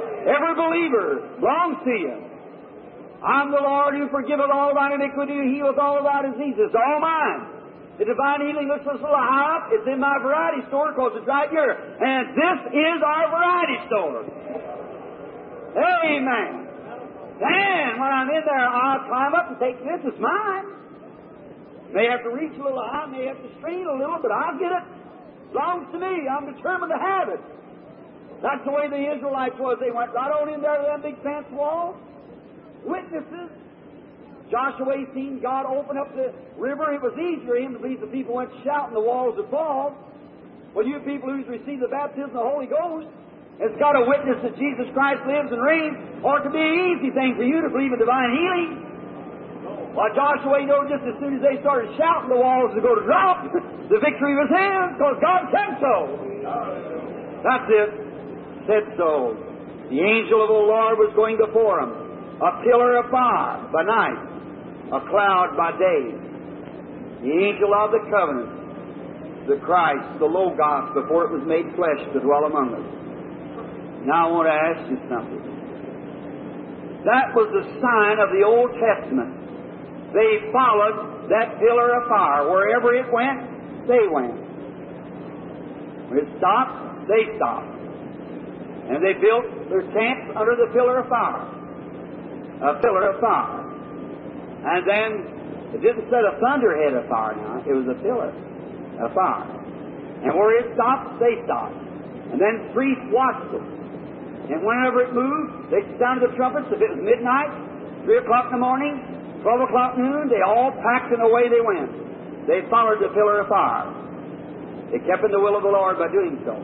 Every believer belongs to you. I'm the Lord who forgiveth all thine iniquity and healeth all thy diseases. It's all mine. The divine healing looks a little high up. It's in my variety store because it's right here. And this is our variety store. Amen. Then when I'm in there, I'll climb up and take this. It's mine. May have to reach a little high, may have to strain a little, but I'll get it. It belongs to me. I'm determined to have it. That's the way the Israelites was. They went right on in there to that big fence wall. Witnesses. Joshua seen God open up the river. It was easier for him to believe the people went shouting, the walls would fall. Well, you people who's received the baptism of the Holy Ghost, it's got a witness that Jesus Christ lives and reigns, or it could be an easy thing for you to believe in divine healing. Well, Joshua knew just as soon as they started shouting, the walls would go to drop. The victory was his, because God said so. That's it. Said so. The angel of the Lord was going before him. A pillar of fire by night, a cloud by day. The angel of the covenant, the Christ, the Logos, before it was made flesh to dwell among us. Now I want to ask you something. That was the sign of the Old Testament. They followed that pillar of fire. Wherever it went, they went. When it stopped, they stopped. And they built their camps under the pillar of fire. A pillar of fire. And then, it didn't set a thunderhead of fire now. It was a pillar of fire. And where it stopped, they stopped. And then priests watched it. And whenever it moved, they sounded the trumpets. If it was midnight, three o'clock in the morning, twelve o'clock noon, they all packed and away they went. They followed the pillar of fire. They kept in the will of the Lord by doing so.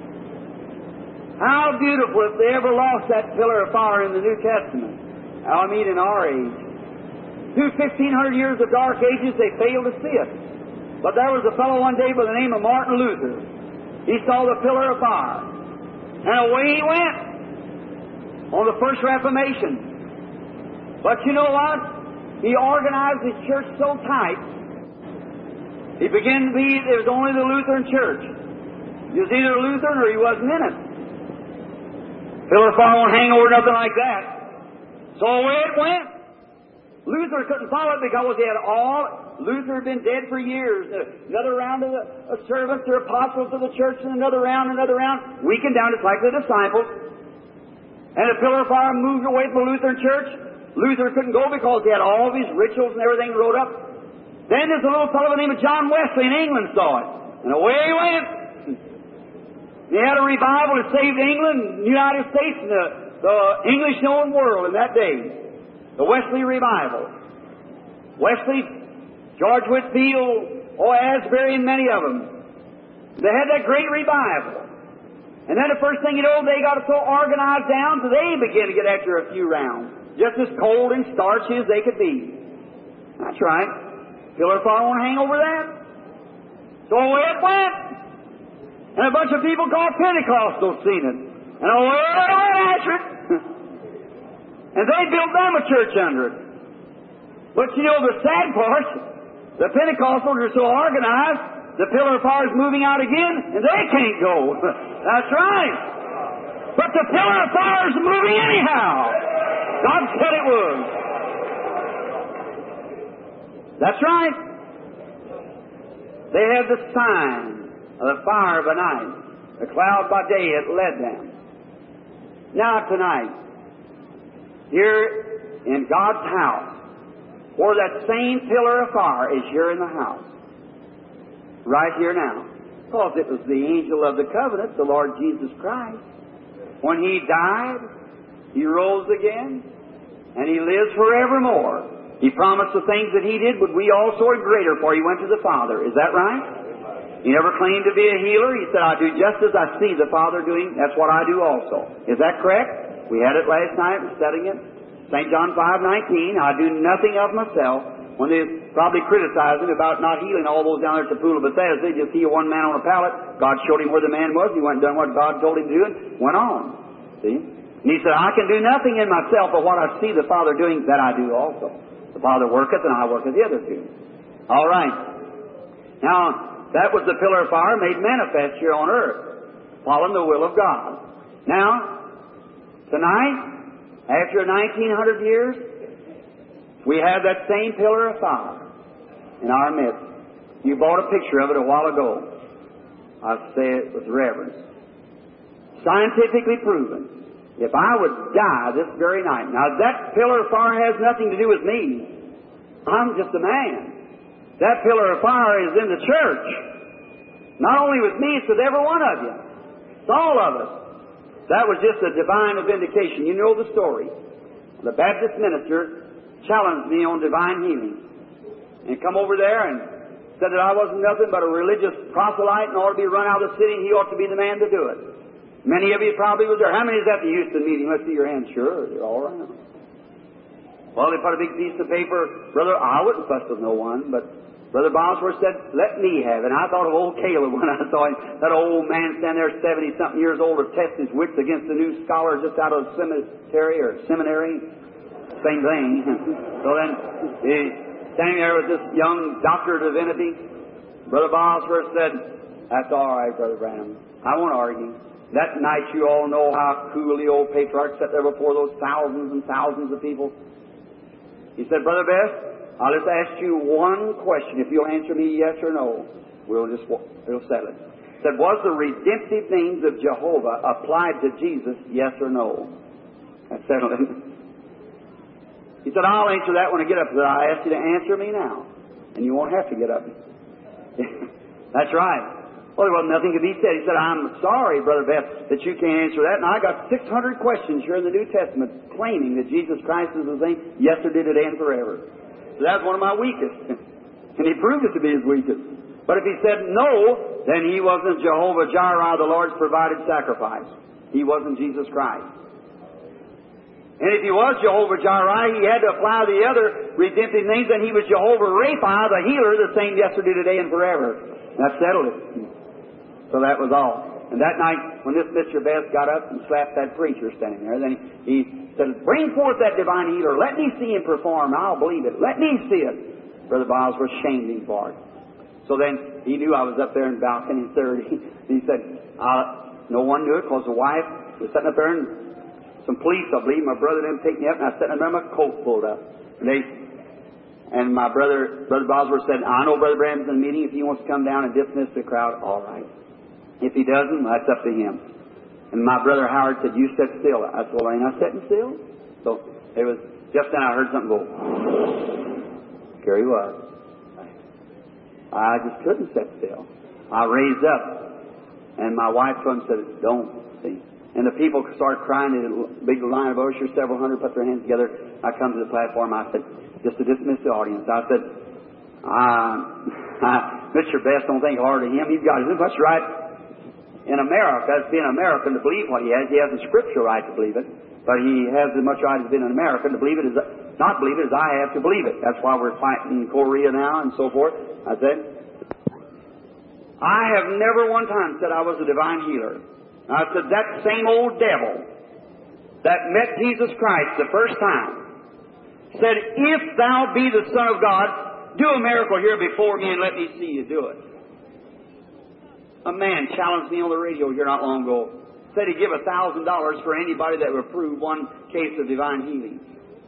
How beautiful if they ever lost that pillar of fire in the New Testament. I mean in our age. Through fifteen hundred years of dark ages, they failed to see it. But there was a fellow one day by the name of Martin Luther. He saw the pillar of fire. And away he went on the First Reformation. But you know what? He organized his church so tight, he began to be, it was only the Lutheran church. He was either Lutheran or he wasn't in it. Pillar of fire won't hang over nothing like that. So away it went. Luther couldn't follow it because he had all, Luther had been dead for years. Another round of, the, of servants or apostles of the church, and another round, another round, weakened down just like the disciples. And the pillar of fire moved away from the Lutheran church. Luther couldn't go because he had all of his rituals and everything wrote up. Then there's a little fellow by the name of John Wesley in England saw it. And away he went. He had a revival that saved England, the United States, and the, the English-known world in that day. The Wesley revival. Wesley, George Whitefield, oh, Asbury, and many of them. They had that great revival. And then the first thing you know, they got so organized down, so they began to get after a few rounds. Just as cold and starchy as they could be. That's right. Pillar of fire won't hang over that. So away it went. And a bunch of people called Pentecostals seen it. And away it went after it. And they built them a church under it. But you know the sad part, the Pentecostals are so organized, the pillar of fire is moving out again, and they can't go. That's right. But the pillar of fire is moving anyhow. God said it would. That's right. They had the sign of the fire by night, the cloud by day, it led them. Now tonight, here in God's house, where that same pillar of fire is here in the house. Right here now. Because it was the angel of the covenant, the Lord Jesus Christ. When He died, He rose again, and He lives forevermore. He promised the things that He did would we also are greater, for He went to the Father. Is that right? He never claimed to be a healer. He said, I do just as I see the Father doing, that's what I do also. Is that correct? We had it last night, we're studying it. Saint John five nineteen, I do nothing of myself. When they probably criticized Him about not healing all those down there at the pool of Bethesda, they just healed one man on a pallet. God showed him where the man was. He went and done what God told him to do and went on. See? And He said, I can do nothing in myself, but what I see the Father doing, that I do also. The Father worketh, and I worketh the other two. All right. Now, that was the pillar of fire made manifest here on earth, following the will of God. Now, Tonight, after nineteen hundred years, we have that same pillar of fire in our midst. You bought a picture of it a while ago. I say it with reverence. Scientifically proven. If I would die this very night, now that pillar of fire has nothing to do with me. I'm just a man. That pillar of fire is in the church. Not only with me, it's with every one of you. It's all of us. That was just a divine vindication. You know the story. The Baptist minister challenged me on divine healing. And come over there and said that I wasn't nothing but a religious proselyte and ought to be run out of the city and he ought to be the man to do it. Many of you probably was there. How many is at the Houston meeting? Let's see your hands. Sure, they're all around. Well, they put a big piece of paper. Brother, I wouldn't fuss with no one, but Brother Bosworth said, let me have it. And I thought of old Caleb when I saw him. That old man standing there seventy-something years old to test his wits against the new scholar just out of the cemetery or seminary. Same thing. So then, he standing there with this young doctor of divinity. Brother Bosworth said, that's all right, Brother Branham. I won't argue. That night you all know how cool the old patriarch sat there before those thousands and thousands of people. He said, Brother Best, I'll just ask you one question. If you'll answer me yes or no, we'll just we'll settle it. He said, was the redemptive names of Jehovah applied to Jesus, yes or no? That settled it. He said, I'll answer that when I get up. He said, I ask you to answer me now, and you won't have to get up. That's right. Well, there wasn't nothing to be said. He said, I'm sorry, Brother Beth, that you can't answer that. And I got six hundred questions here in the New Testament claiming that Jesus Christ is the same yesterday, today, and forever. So that's one of my weakest. And he proved it to be his weakest. But if he said no, then he wasn't Jehovah Jireh, the Lord's provided sacrifice. He wasn't Jesus Christ. And if he was Jehovah Jireh, he had to apply the other redemptive names, and he was Jehovah Rapha, the healer, the same yesterday, today, and forever. That settled it. So that was all. And that night, when this Mister Best got up and slapped that preacher standing there, then he said, bring forth that divine healer. Let me see him perform. I'll believe it. Let me see it. Brother Bosworth shamed him for it. So then he knew I was up there in balcony thirty. And he said, uh, no one knew it because the wife was sitting up there and some police, I believe. My brother didn't take me up, and I was sitting up there with my coat pulled up. And they And my brother, Brother Bosworth said, I know Brother Branham's in the meeting. If he wants to come down and dismiss the crowd, all right. If he doesn't, that's up to him. And my brother Howard said, you sit still. I said, well, ain't I sitting still? So it was, just then I heard something go. There he was. I just couldn't sit still. I raised up. And my wife come and said, don't. See. And the people started crying in a big line of ushers, several hundred put their hands together. I come to the platform. I said, just to dismiss the audience. I said, uh, Mister Best, don't think hard of him. He's got as much right in America as being American to believe what he has. He has a scriptural right to believe it, but he has as much right as being an American to believe it as not believe it as I have to believe it. That's why we're fighting in Korea now and so forth. I said, I have never one time said I was a divine healer. I said that same old devil that met Jesus Christ the first time said, if thou be the Son of God, do a miracle here before me and let me see you do it. A man challenged me on the radio here not long ago. Said he'd give a thousand dollars for anybody that would prove one case of divine healing.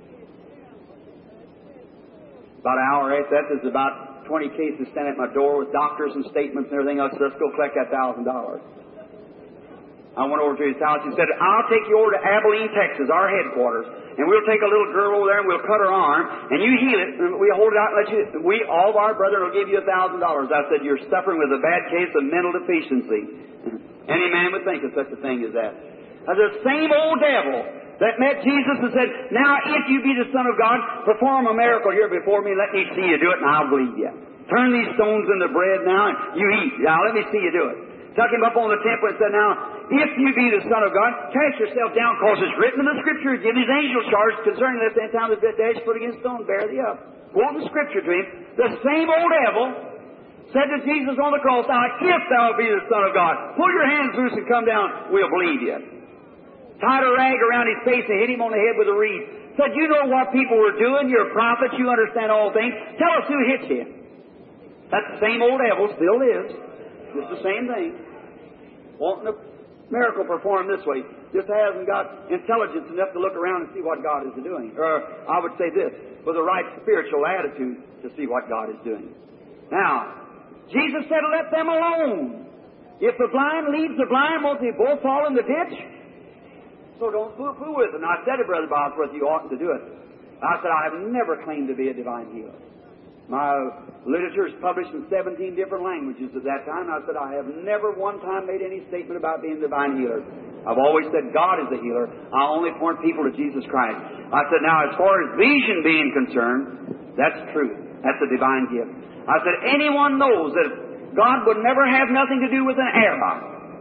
About an hour after that, there's about twenty cases standing at my door with doctors and statements and everything else. So let's go collect that thousand dollars. I went over to his house. He said, I'll take you over to Abilene, Texas, our headquarters, and we'll take a little girl over there and we'll cut her arm, and you heal it, and we hold it out and let you, we, all of our brethren will give you a thousand dollars. I said, you're suffering with a bad case of mental deficiency. Any man would think of such a thing as that. Now, the same old devil that met Jesus and said, now if you be the Son of God, perform a miracle here before me, let me see you do it, and I'll believe you. Turn these stones into bread now, and you eat. Now let me see you do it. Took him up on the temple and said, now, if you be the Son of God, cast yourself down, because it's written in the Scripture, give his angels charge concerning this, and time the dash foot against stone, bear thee up. Quote the Scripture to him. The same old devil said to Jesus on the cross, now, if thou be the Son of God, pull your hands loose and come down, we'll believe you. Tied a rag around his face and hit him on the head with a reed. Said, you know what people were doing? You're prophets, you understand all things. Tell us who hit you. That same old devil still is. It's the same thing. Wanting a miracle performed this way. just hasn't got intelligence enough to look around and see what God is doing. Or I would say this, with the right spiritual attitude to see what God is doing. Now, Jesus said, let them alone. If the blind leads the blind, won't they both fall in the ditch? So don't fool with it. And I said to Brother Bosworth, you oughtn't to do it. I said, I have never claimed to be a divine healer. My literature is published in seventeen different languages at that time. And I said, I have never one time made any statement about being a divine healer. I've always said God is the healer. I only point people to Jesus Christ. I said, now, as far as vision being concerned, that's truth. That's a divine gift. I said, anyone knows that God would never have nothing to do with an error.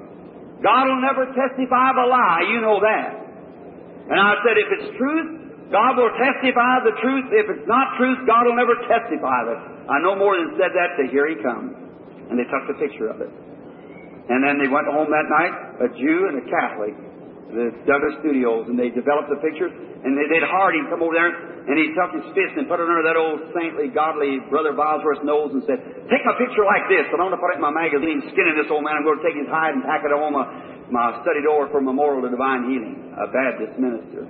God will never testify of a lie. You know that. And I said, if it's truth, God will testify the truth. If it's not truth, God will never testify of it. I no more than said that to here he comes. And they took the picture of it. And then they went home that night, a Jew and a Catholic, the Douglas Studios, and they developed the pictures. And they did Hardy come over there, and he took his fist and put it under that old saintly, godly Brother Bosworth's nose and said, take my picture like this, and I'm going to put it in my magazine, skinning this old man. I'm going to take his hide and tack it on my, my study door for Memorial to Divine Healing, a Baptist minister.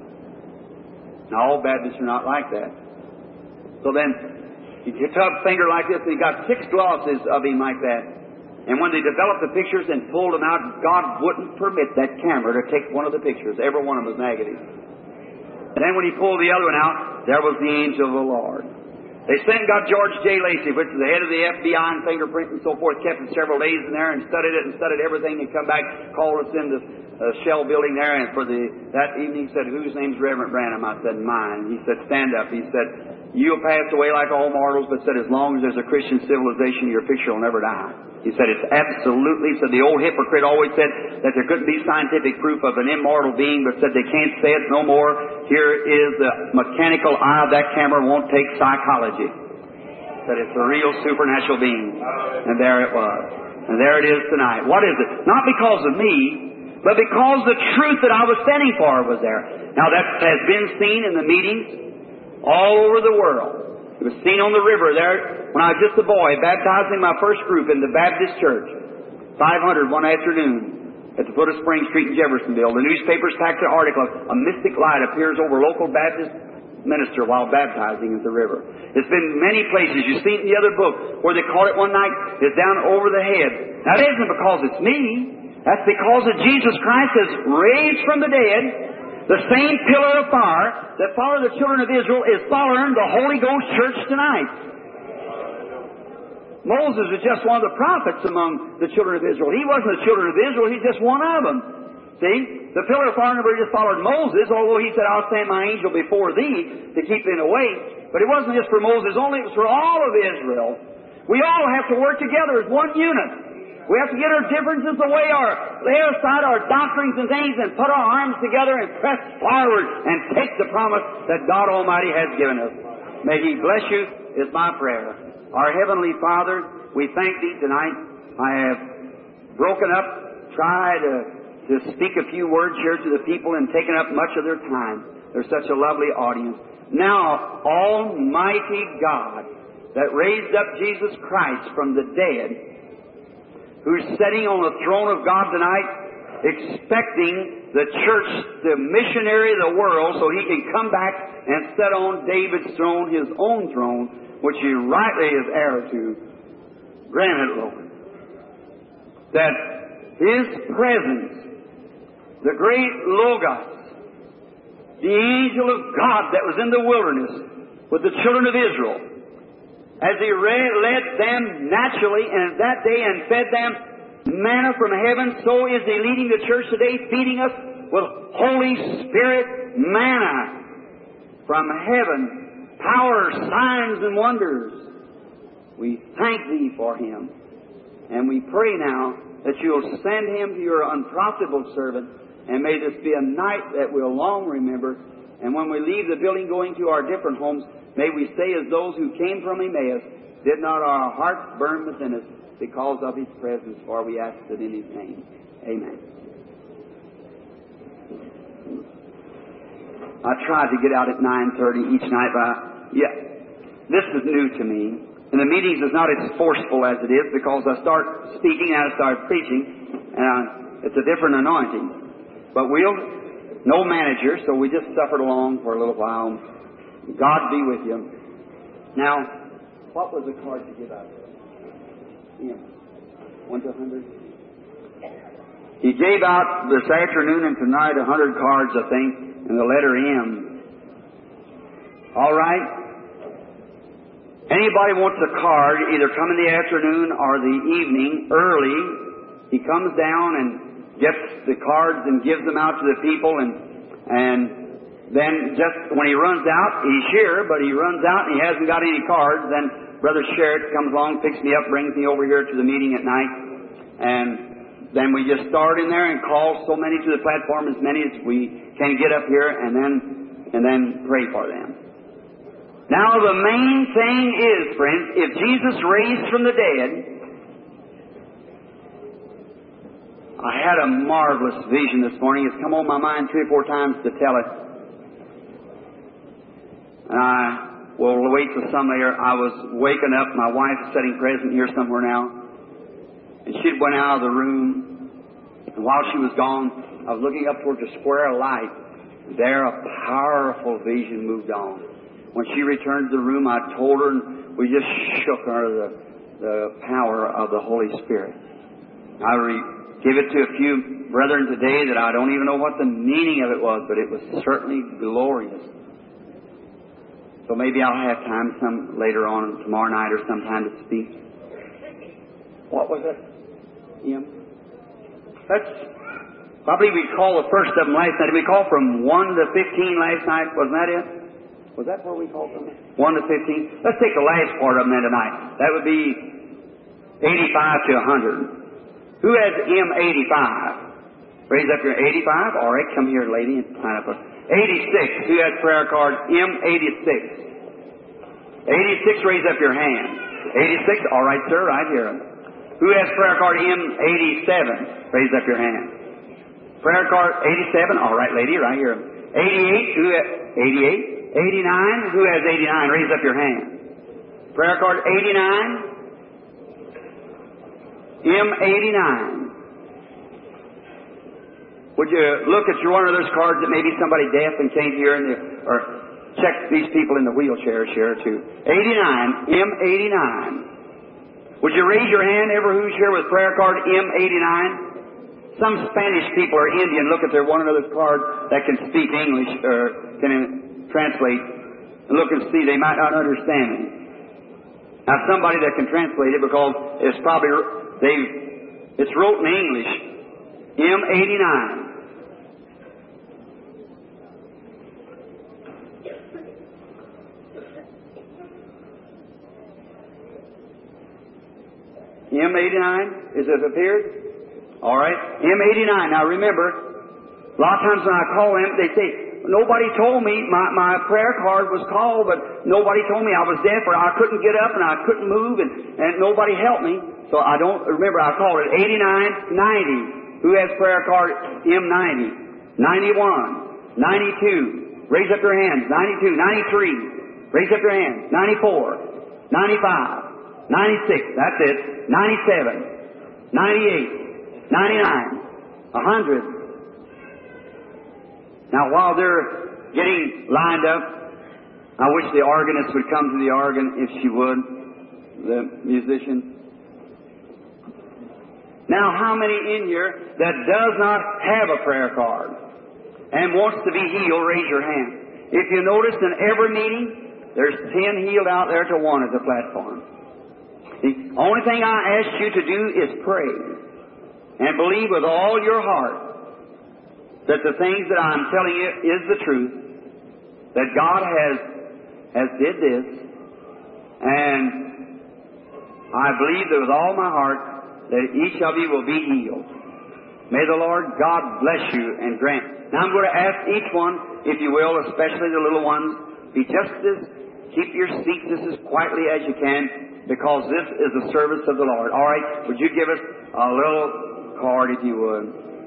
Now, all Baptists are not like that. So then, he took a finger like this, and he got six glosses of him like that. And when they developed the pictures and pulled them out, God wouldn't permit that camera to take one of the pictures. Every one of them was negative. And then when he pulled the other one out, there was the angel of the Lord. They sent and got George J. Lacey, which is the head of the F B I and fingerprint and so forth, kept it several days in there and studied it and studied everything and come back, called us in the uh, Shell building there, and for the that evening said, whose name's Reverend Branham? I said, mine. He said, stand up. He said, you'll pass away like all mortals, but said, as long as there's a Christian civilization, your picture will never die. He said, it's absolutely, said the old hypocrite always said that there couldn't be scientific proof of an immortal being, but said they can't say it no more. Here is the mechanical eye of that camera won't take psychology. Said it's a real supernatural being. And there it was. And there it is tonight. What is it? Not because of me, but because the truth that I was standing for was there. Now that has been seen in the meetings all over the world. It was seen on the river there when I was just a boy, baptizing my first group in the Baptist church. five hundred one afternoon at the foot of Spring Street in Jeffersonville. The newspapers tacked an article, a mystic light appears over local Baptist minister while baptizing at the river. It's been many places. You've seen it in the other book where they caught it one night. It's down over the head. Now, it isn't because it's me. That's because that Jesus Christ is raised from the dead. The same pillar of fire that followed the children of Israel is following the Holy Ghost Church tonight. Moses was just one of the prophets among the children of Israel. He wasn't the children of Israel. He's just one of them. See? The pillar of fire never just followed Moses, although he said, I'll send my angel before thee to keep thee away. But it wasn't just for Moses only, it was for all of Israel. We all have to work together as one unit. We have to get our differences away, our, lay aside our doctrines and things, and put our arms together and press forward and take the promise that God Almighty has given us. May He bless you, is my prayer. Our Heavenly Father, we thank Thee tonight. I have broken up, tried to, to speak a few words here to the people and taken up much of their time. They're such a lovely audience. Now, Almighty God, that raised up Jesus Christ from the dead, who's sitting on the throne of God tonight, expecting the church, the missionary of the world, so He can come back and sit on David's throne, His own throne, which He rightly is heir to. Grant it, Lord, that His presence, the great Logos, the angel of God that was in the wilderness with the children of Israel, as He led them naturally and that day and fed them manna from heaven, so is He leading the church today, feeding us with Holy Spirit manna from heaven, power, signs, and wonders. We thank Thee for Him. And we pray now that You'll send Him to Your unprofitable servant, and may this be a night that we'll long remember. And when we leave the building going to our different homes, may we say as those who came from Emmaus, did not our hearts burn within us because of His presence, for we ask it in His name. Amen. I tried to get out at nine thirty each night, but I, yeah, this is new to me. And the meetings is not as forceful as it is because I start speaking and I start preaching, and I, it's a different anointing. But we'll, no manager, so we just suffered along for a little while. God be with you. Now, what was the card you give out? Yeah. One to a hundred? He gave out this afternoon and tonight a hundred cards, I think, in the letter M. All right? Anybody wants a card, either come in the afternoon or the evening, early. He comes down and gets the cards and gives them out to the people, and and then just when he runs out, he's here, but he runs out and he hasn't got any cards, then Brother Sherritt comes along, picks me up, brings me over here to the meeting at night, and then we just start in there and call so many to the platform, as many as we can get up here, and then and then pray for them. Now the main thing is, friends, if Jesus raised from the dead, I had a marvelous vision this morning. It's come on my mind three or four times to tell it. And I will wait till some later. I was waking up. My wife is sitting present here somewhere now. And she went out of the room. And while she was gone, I was looking up towards a square of light. There a powerful vision moved on. When she returned to the room, I told her, and we just shook her the, the power of the Holy Spirit. I re- gave it to a few brethren today that I don't even know what the meaning of it was, but it was certainly glorious. So maybe I'll have time some later on, tomorrow night or sometime to speak. What was it? Ian? That's probably we called the first of them last night. Did we call from one to fifteen last night? Wasn't that it? Was that where we called from? one to fifteen? Let's take the last part of them then tonight. That would be eighty-five to one hundred. Who has M eighty-five? Raise up your eighty-five. All right, come here, lady, and sign up. eighty-six. Who has prayer card M eighty-six? eighty-six, raise up your hand. eighty-six. All right, sir, right here. Who has prayer card M eighty-seven? Raise up your hand. Prayer card eighty-seven. All right, lady, right here. eighty-eight. Who has eighty-eight? eighty-nine. Who has eighty-nine? Raise up your hand. Prayer card eighty-nine. M eighty-nine. Would you look at your one of those cards that maybe somebody deaf and came here and the, or check these people in the wheelchairs here too. eighty-nine. M eighty-nine. Would you raise your hand, ever who's here with prayer card M eighty-nine? Some Spanish people or Indian look at their one of those cards that can speak English or can translate and look and see. They might not understand it. Now somebody that can translate it, because it's probably they it's wrote in English. M eighty-nine. M eighty-nine? Is it appeared? All right. M eighty-nine. Now remember, a lot of times when I call them, they say, nobody told me, my, my prayer card was called, but nobody told me I was deaf, or I couldn't get up and I couldn't move, and, and nobody helped me. So I don't remember, I called it eighty-nine ninety. Who has prayer card M ninety? ninety-one. ninety-two. Raise up your hands. ninety-two. ninety-three. Raise up your hands. ninety-four. ninety-five. ninety-six. That's it. ninety-seven. ninety-eight. ninety-nine. one hundred. Now while they're getting lined up, I wish the organist would come to the organ, if she would, the musician. Now, how many in here that does not have a prayer card and wants to be healed, raise your hand. If you notice in every meeting, there's ten healed out there to one at the platform. The only thing I ask you to do is pray and believe with all your heart that the things that I'm telling you is the truth, that God has, has did this, and I believe that with all my heart that each of you will be healed. May the Lord God bless you and grant. Now I'm going to ask each one, if you will, especially the little ones, be just as, keep your seats just as quietly as you can, because this is the service of the Lord. All right, would you give us a little card if you would?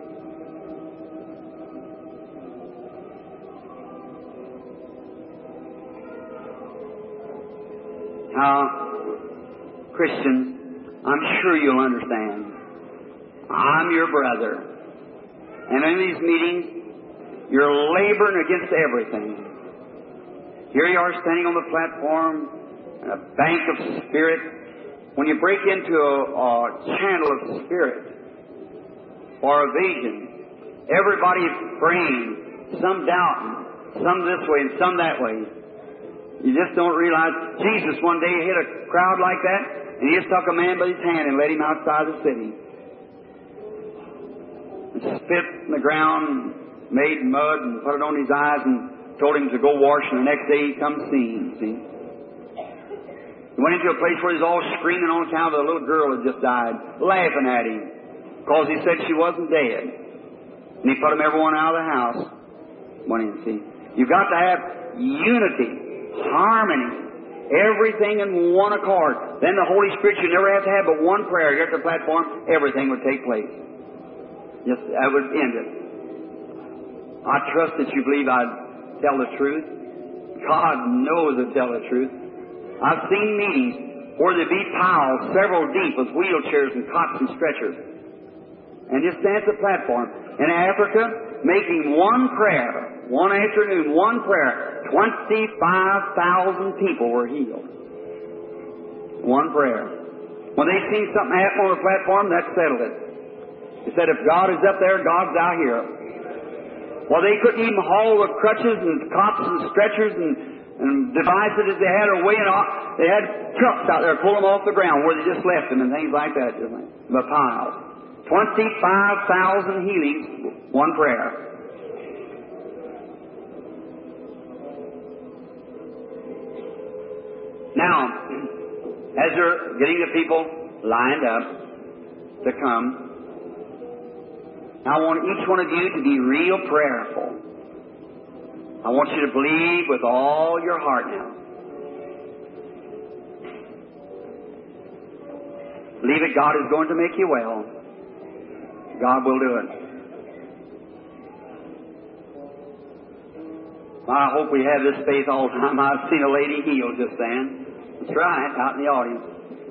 Now, Christians, I'm sure you'll understand. I'm your brother. And in these meetings, you're laboring against everything. Here you are standing on the platform, in a bank of spirit. When you break into a, a channel of spirit or a vision, everybody's praying, some doubting, some this way and some that way. You just don't realize Jesus one day hit a crowd like that, and he just took a man by his hand and led him outside the city. And spit in the ground, made mud, and put it on his eyes, and told him to go wash, and the next day he come seeing, see? He went into a place where he was all screaming on account of the little girl had just died, laughing at him, because he said she wasn't dead. And he put them everyone out of the house. Went in, see? You've got to have unity, harmony, everything in one accord. Then the Holy Spirit, you never have to have but one prayer. You're at the platform, everything would take place. Just, that would end it. I trust that you believe I tell the truth. God knows I tell the truth. I've seen meetings where there be piles several deep with wheelchairs and cots and stretchers. And just stand at the platform. In Africa, making one prayer, one afternoon, one prayer, twenty-five thousand people were healed. One prayer. When they seen something happen on the platform, that settled it. They said, if God is up there, God's out here. Well, they couldn't even haul the crutches and cots and stretchers and, and devices that they had away and off. They had trucks out there pull them off the ground where they just left them and things like that. The piles. twenty-five thousand healings, one prayer. Now, as they're getting the people lined up to come, I want each one of you to be real prayerful. I want you to believe with all your heart now. Believe it, God is going to make you well. God will do it. I hope we have this faith all the time. I've seen a lady healed just then. That's right, out in the audience.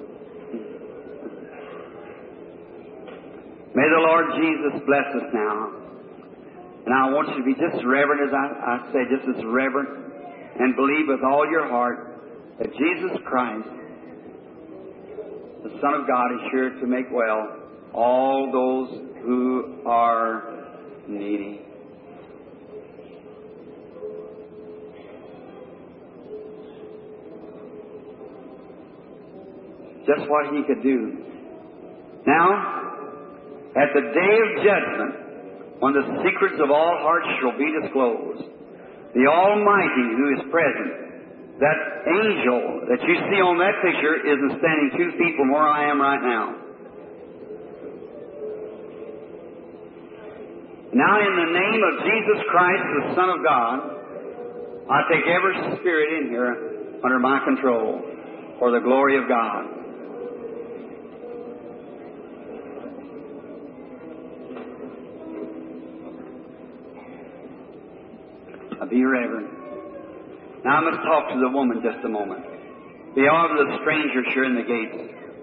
May the Lord Jesus bless us now. And I want you to be just as reverent as I, I say, just as reverent, and believe with all your heart that Jesus Christ, the Son of God, is sure to make well all those who are needy. Just what He could do. Now, at the day of judgment, when the secrets of all hearts shall be disclosed, the Almighty who is present, that angel that you see on that picture isn't standing two feet from where I am right now. Now, in the name of Jesus Christ, the Son of God, I take every spirit in here under my control for the glory of God. I'll be reverent. Now I must talk to the woman just a moment. They are the strangers here in the gates.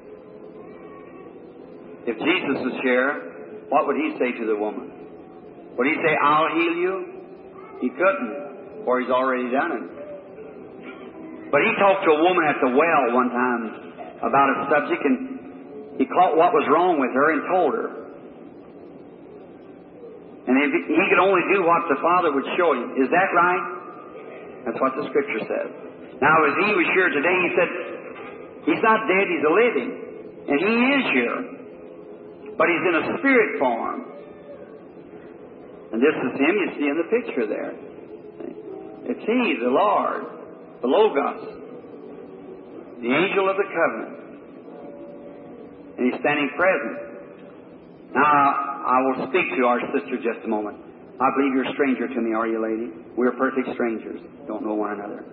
If Jesus was here, what would He say to the woman? Would He say, I'll heal you? He couldn't, for He's already done it. But He talked to a woman at the well one time about a subject, and He caught what was wrong with her and told her. And if He could only do what the Father would show Him. Is that right? That's what the Scripture says. Now, as He was here today, He said, He's not dead, He's a living. And He is here. But He's in a spirit form. And this is Him you see in the picture there. It's He, the Lord, the Logos, the angel of the covenant. And He's standing present. Now, I will speak to our sister just a moment. I believe you're a stranger to me, are you, lady? We're perfect strangers. Don't know one another.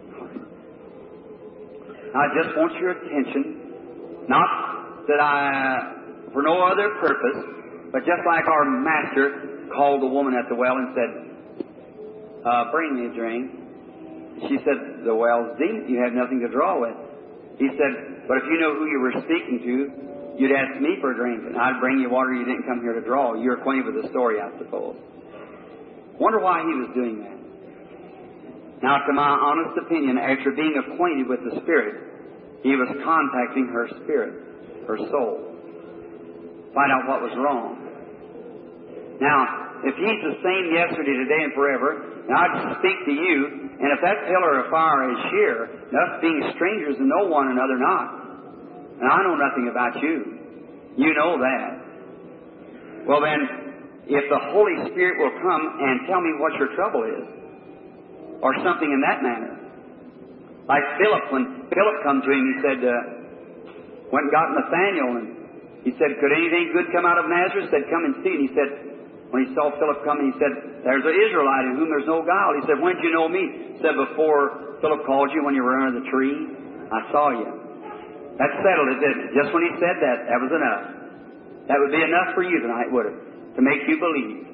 I just want your attention. Not that I, for no other purpose, but just like our Master called the woman at the well and said, uh, bring me a drink. She said, the well's deep. You have nothing to draw with. He said, but if you know who you were speaking to, you'd ask me for a drink, and I'd bring you water you didn't come here to draw. You're acquainted with the story, I suppose. Wonder why he was doing that. Now, to my honest opinion, after being acquainted with the Spirit, he was contacting her spirit, her soul. Find out what was wrong. Now, if he's the same yesterday, today, and forever, and I just speak to you, and if that pillar of fire is sheer, us being strangers and know one another not, and I know nothing about you, you know that. Well then, if the Holy Spirit will come and tell me what your trouble is, or something in that manner. Like Philip, when Philip come to him, he said, uh, went and got Nathaniel, and he said, could anything good come out of Nazareth? He said, come and see. And he said, when he saw Philip coming, he said, there's an Israelite in whom there's no guile. He said, when did you know me? He said, before Philip called you when you were under the tree, I saw you. That settled it, didn't it? Just when he said that, that was enough. That would be enough for you tonight, would it? To make you believe.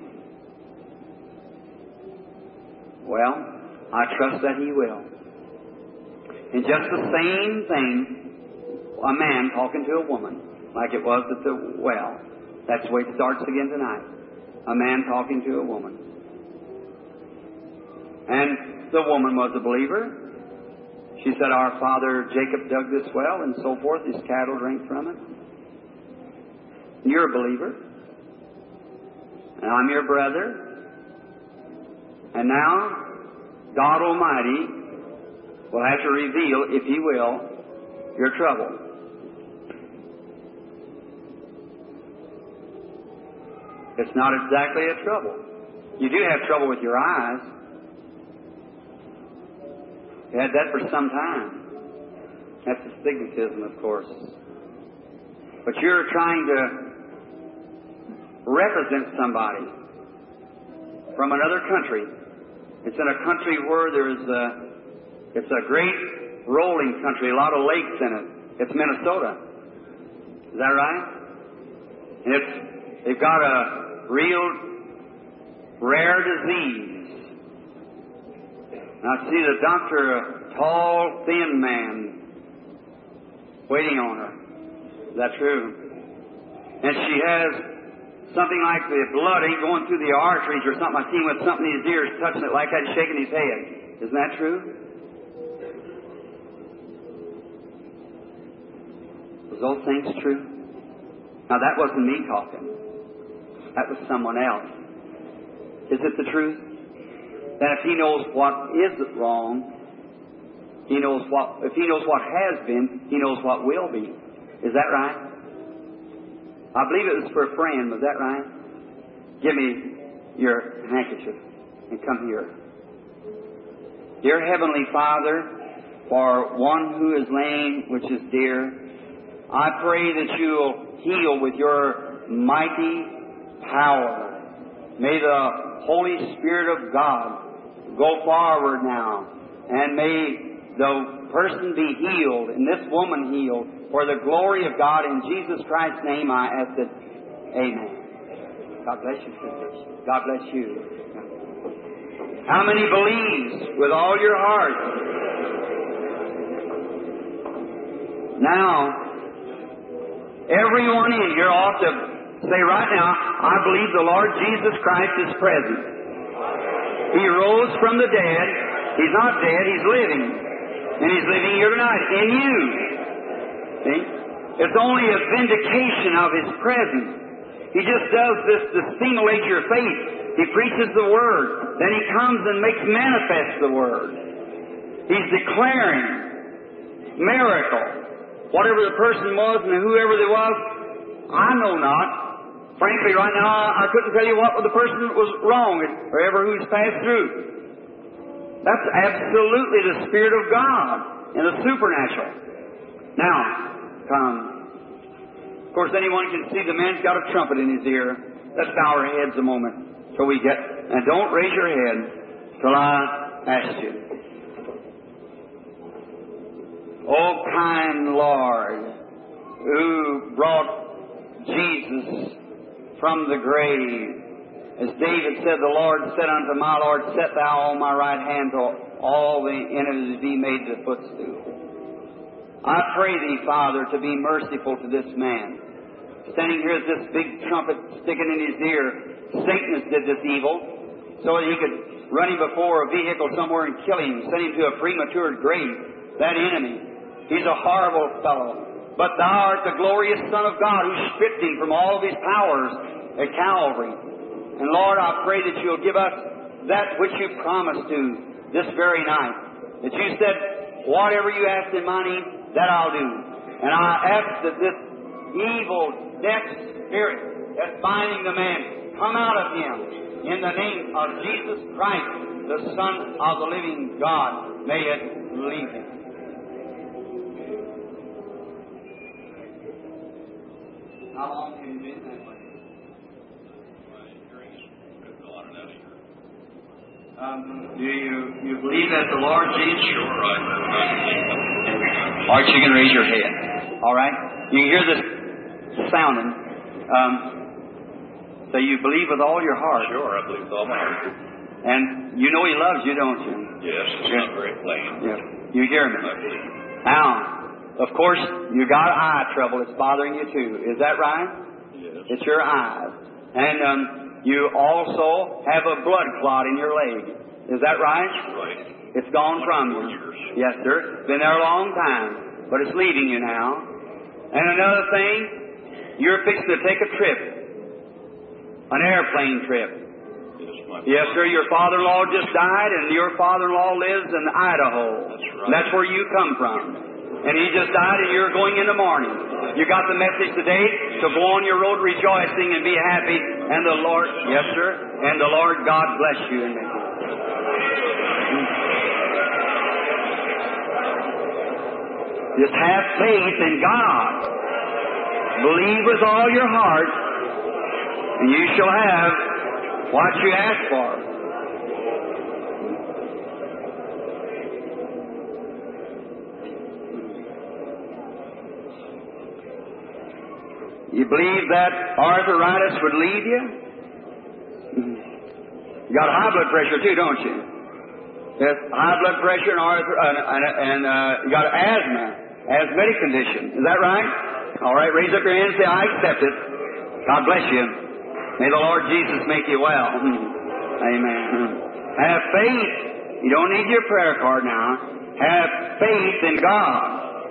Well, I trust that he will. And just the same thing, a man talking to a woman, like it was at the well. That's the way it starts again tonight. A man talking to a woman. And the woman was a believer. She said, our father Jacob dug this well, and so forth. His cattle drink from it. You're a believer. And I'm your brother. And now, God Almighty will have to reveal, if He will, your trouble. It's not exactly a trouble. You do have trouble with your eyes. You had that for some time. That's astigmatism, of course. But you're trying to represent somebody from another country. It's in a country where there's a, it's a great rolling country, a lot of lakes in it. It's Minnesota. Is that right? And it's, they've got a real rare disease. And I see the doctor, a tall, thin man, waiting on her. Is that true? And she has something like the blood ain't going through the arteries or something. I see him with something in his ears, touching it like that, shaking his head. Isn't that true? Was those things true? Now that wasn't me talking. That was someone else. Is it the truth? That if he knows what is wrong, he knows what, if he knows what has been, he knows what will be. Is that right? I believe it was for a friend. Was that right? Give me your handkerchief and come here. Dear Heavenly Father, for one who is lame, which is dear, I pray that you'll heal with your mighty power. May the Holy Spirit of God go forward now, and may the person be healed, and this woman healed, for the glory of God. In Jesus Christ's name I ask it. Amen. God bless you, sisters. God bless you. How many believes with all your heart? Now, everyone in here ought to say right now, I believe the Lord Jesus Christ is present. He rose from the dead. He's not dead, He's living. And He's living here tonight in you. See? It's only a vindication of His presence. He just does this to stimulate your faith. He preaches the Word. Then He comes and makes manifest the Word. He's declaring miracle. Whatever the person was and whoever they was, I know not. Frankly, right now, I couldn't tell you what the person was wrong, or ever who's passed through. That's absolutely the Spirit of God and the supernatural. Now, come. Of course, anyone can see the man's got a trumpet in his ear. Let's bow our heads a moment till we get, and don't raise your head till I ask you. Oh, kind Lord, who brought Jesus from the grave. As David said, the Lord said unto my Lord, set thou on my right hand till all the enemies be made to footstool. I pray thee, Father, to be merciful to this man. standing here with this big trumpet sticking in his ear. Satan has did this evil so that he could run him before a vehicle somewhere and kill him, send him to a premature grave. That enemy. He's a horrible fellow. But thou art the glorious Son of God who stripped him from all of his powers at Calvary. And Lord, I pray that you'll give us that which you promised to this very night. That you said, whatever you ask in my name, that I'll do. And I ask that this evil, deaf spirit that's binding the man come out of him in the name of Jesus Christ, the Son of the living God. May it leave him. How long can you be in that way? Um, do you, you believe that the Lord Jesus? Sure, I believe. Arch, you can raise your head. All right? You hear this sounding. Um, so you believe with all your heart. Sure, I believe with all my heart. And you know He loves you, don't you? Yes, it's yes. not very plain. Yeah. You hear me? I believe. Now, of course, you got eye trouble. It's bothering you too. Is that right? Yes. It's your eyes. And um, you also have a blood clot in your leg. Is that right? Right. It's gone from you. Years. Yes, sir. It's been there a long time, but it's leaving you now. And another thing, you're fixing to take a trip, an airplane trip. Yes, my Yes, sir. Your father-in-law just died, and your father-in-law lives in Idaho. That's right. And that's where you come from. And he just died, and you're going in the morning. You got the message today to go on your road rejoicing and be happy. And the Lord, yes, sir, and the Lord God bless you and make you. Just have faith in God. Believe with all your heart, and you shall have what you ask for. You believe that arthritis would leave you? You got high blood pressure too, don't you? Yes, high blood pressure and arthritis, and, and uh, you got asthma, asthmatic condition. Is that right? All right, raise up your hand and say, I accept it. God bless you. May the Lord Jesus make you well. Amen. Have faith. You don't need your prayer card now. Have faith in God.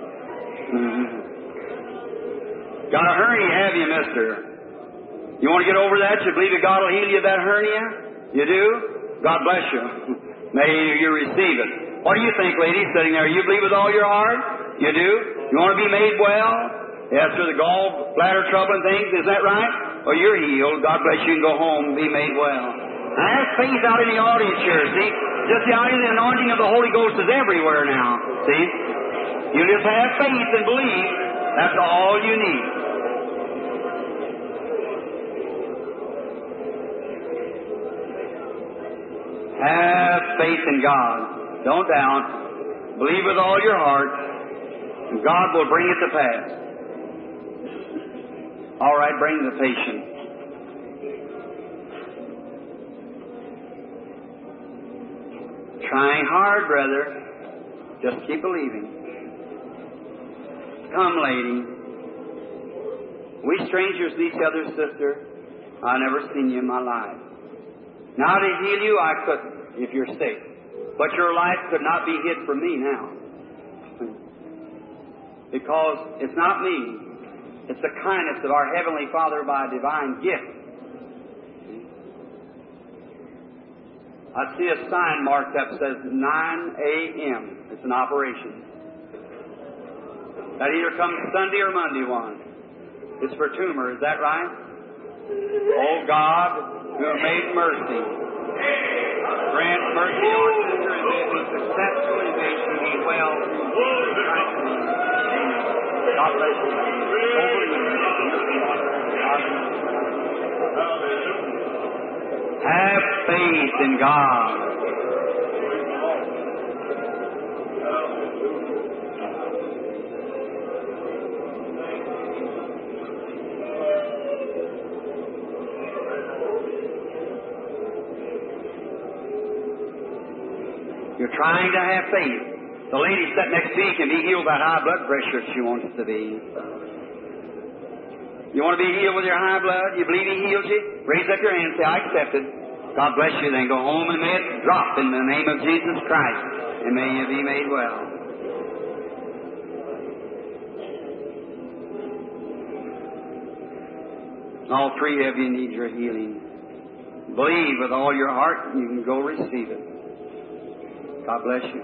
Got a hernia, have you, mister? You want to get over that? You believe that God will heal you of that hernia? You do? God bless you. May you receive it. What do you think, lady, sitting there? You believe with all your heart? You do? You want to be made well? Yes, sir, the gallbladder trouble and things, is that right? Well, you're healed. God bless you and go home and be made well. Now, have faith out in the audience here, see? Just the audience, the anointing of the Holy Ghost is everywhere now, see? You just have faith and believe. That's all you need. Have faith in God. Don't doubt. Believe with all your heart, and God will bring it to pass. All right, bring the patient. Trying hard, brother. Just keep believing. Come, lady. We strangers to each other, sister. I never seen you in my life. Now to heal you, I couldn't, if you're sick. But your life could not be hid from me now. Because it's not me. It's the kindness of our Heavenly Father by a divine gift. I see a sign marked up that says nine a.m. It's an operation. That either comes Sunday or Monday one. It's for tumor, is that right? Oh God, who have made mercy, grant mercy on sister and may be successful and may she be well. God bless you. Have faith in God. You're trying to have faith. The lady sitting next to you can be healed by high blood pressure if she wants to be. You want to be healed with your high blood? You believe He heals you? Raise up your hand and say, I accept it. God bless you. Then go home and may it drop in the name of Jesus Christ. And may you be made well. All three of you need your healing. Believe with all your heart and you can go receive it. God bless you.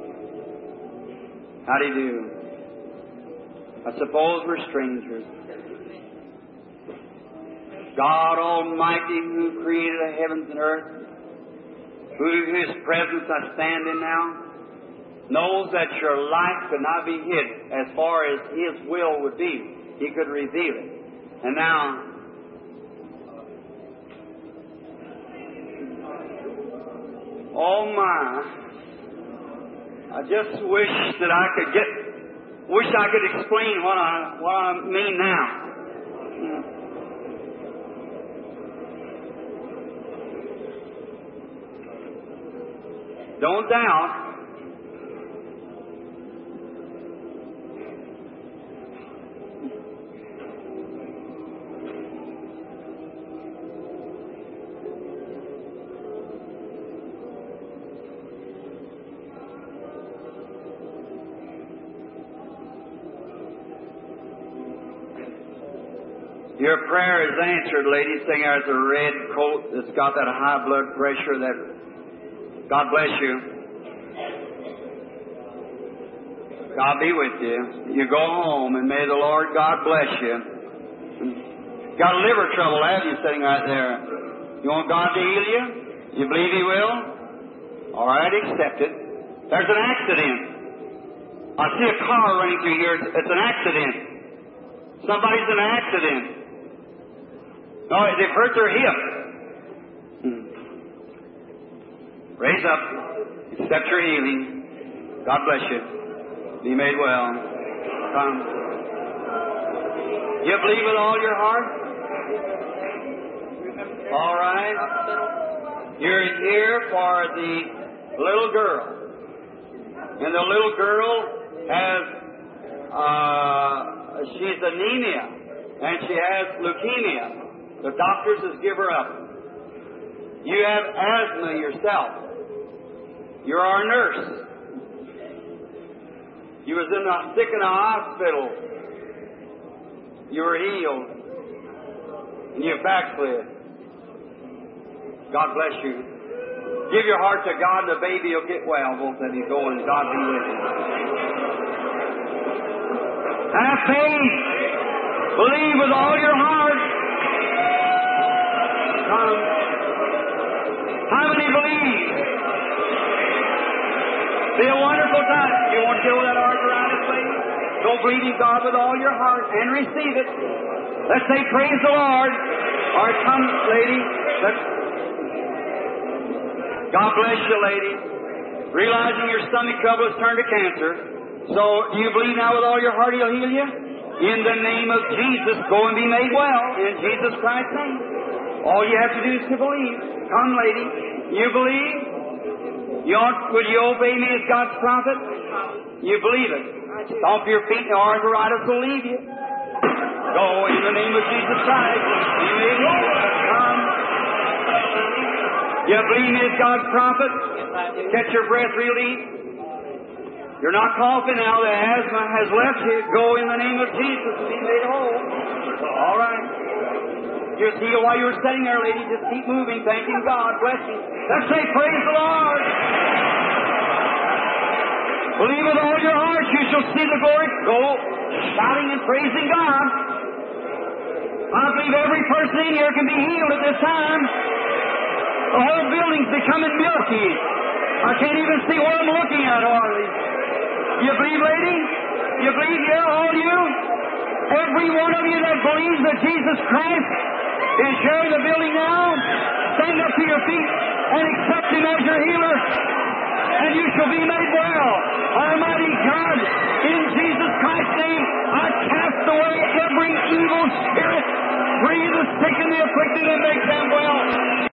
How do you do? I suppose we're strangers. God Almighty, who created the heavens and earth, who in His presence I stand in now, knows that your life could not be hid as far as His will would be. He could reveal it. And now, oh my, I just wish that I could get, wish I could explain what I, what I mean now. Don't doubt. Your prayer is answered, lady. Sitting there with a red coat that's got that high blood pressure. That God bless you. God be with you. You go home and may the Lord God bless you. Got liver trouble, have you, sitting right there? You want God to heal you? You believe He will? All right, accept it. There's an accident. I see a car running through here. It's an accident. Somebody's in an accident. No, they've hurt their hip. Hmm. Raise up. Accept your healing. God bless you. Be made well. Come. You believe with all your heart? All right. You're here for the little girl. And the little girl has, uh, she's anemia. And she has leukemia. The doctors has give her up. You have asthma yourself. You're our nurse. You was in the, sick in the hospital. You were healed. And you backslid. God bless you. Give your heart to God and the baby will get well. Both of you go and God be with you. Have faith. Believe with all your heart. Come. How many believe? Be a wonderful time. You want to deal with that arthritis, lady? Go believe in God with all your heart and receive it. Let's say, praise the Lord. All right, come, lady. Let's. God bless you, lady. Realizing your stomach trouble has turned to cancer. So, do you believe now with all your heart He'll heal you? In the name of Jesus, go and be made well. In Jesus Christ's name. All you have to do is to believe. Come, lady. You believe? You ought, would you obey me as God's prophet? You believe it. Stomp your feet and the arthritis will leave you. Go in the name of Jesus Christ. You may come. You believe me as God's prophet? Catch your breath real deep. You're not coughing now. The asthma has left you. Go in the name of Jesus and be made whole. All right. Just heal while you were sitting there, lady. Just keep moving, thanking God. Bless you. Let's say, praise the Lord. Believe with all your heart, you shall see the glory. Go shouting and praising God. I believe every person in here can be healed at this time. The whole building's becoming milky. I can't even see what I'm looking at, hardly. You believe, lady? You believe, yeah, all you? Every one of you that believes that Jesus Christ is here in the building now, stand up to your feet and accept Him as your healer, and you shall be made well. Almighty God, in Jesus Christ's name, I cast away every evil spirit, free the sick and the afflicted, and make them well.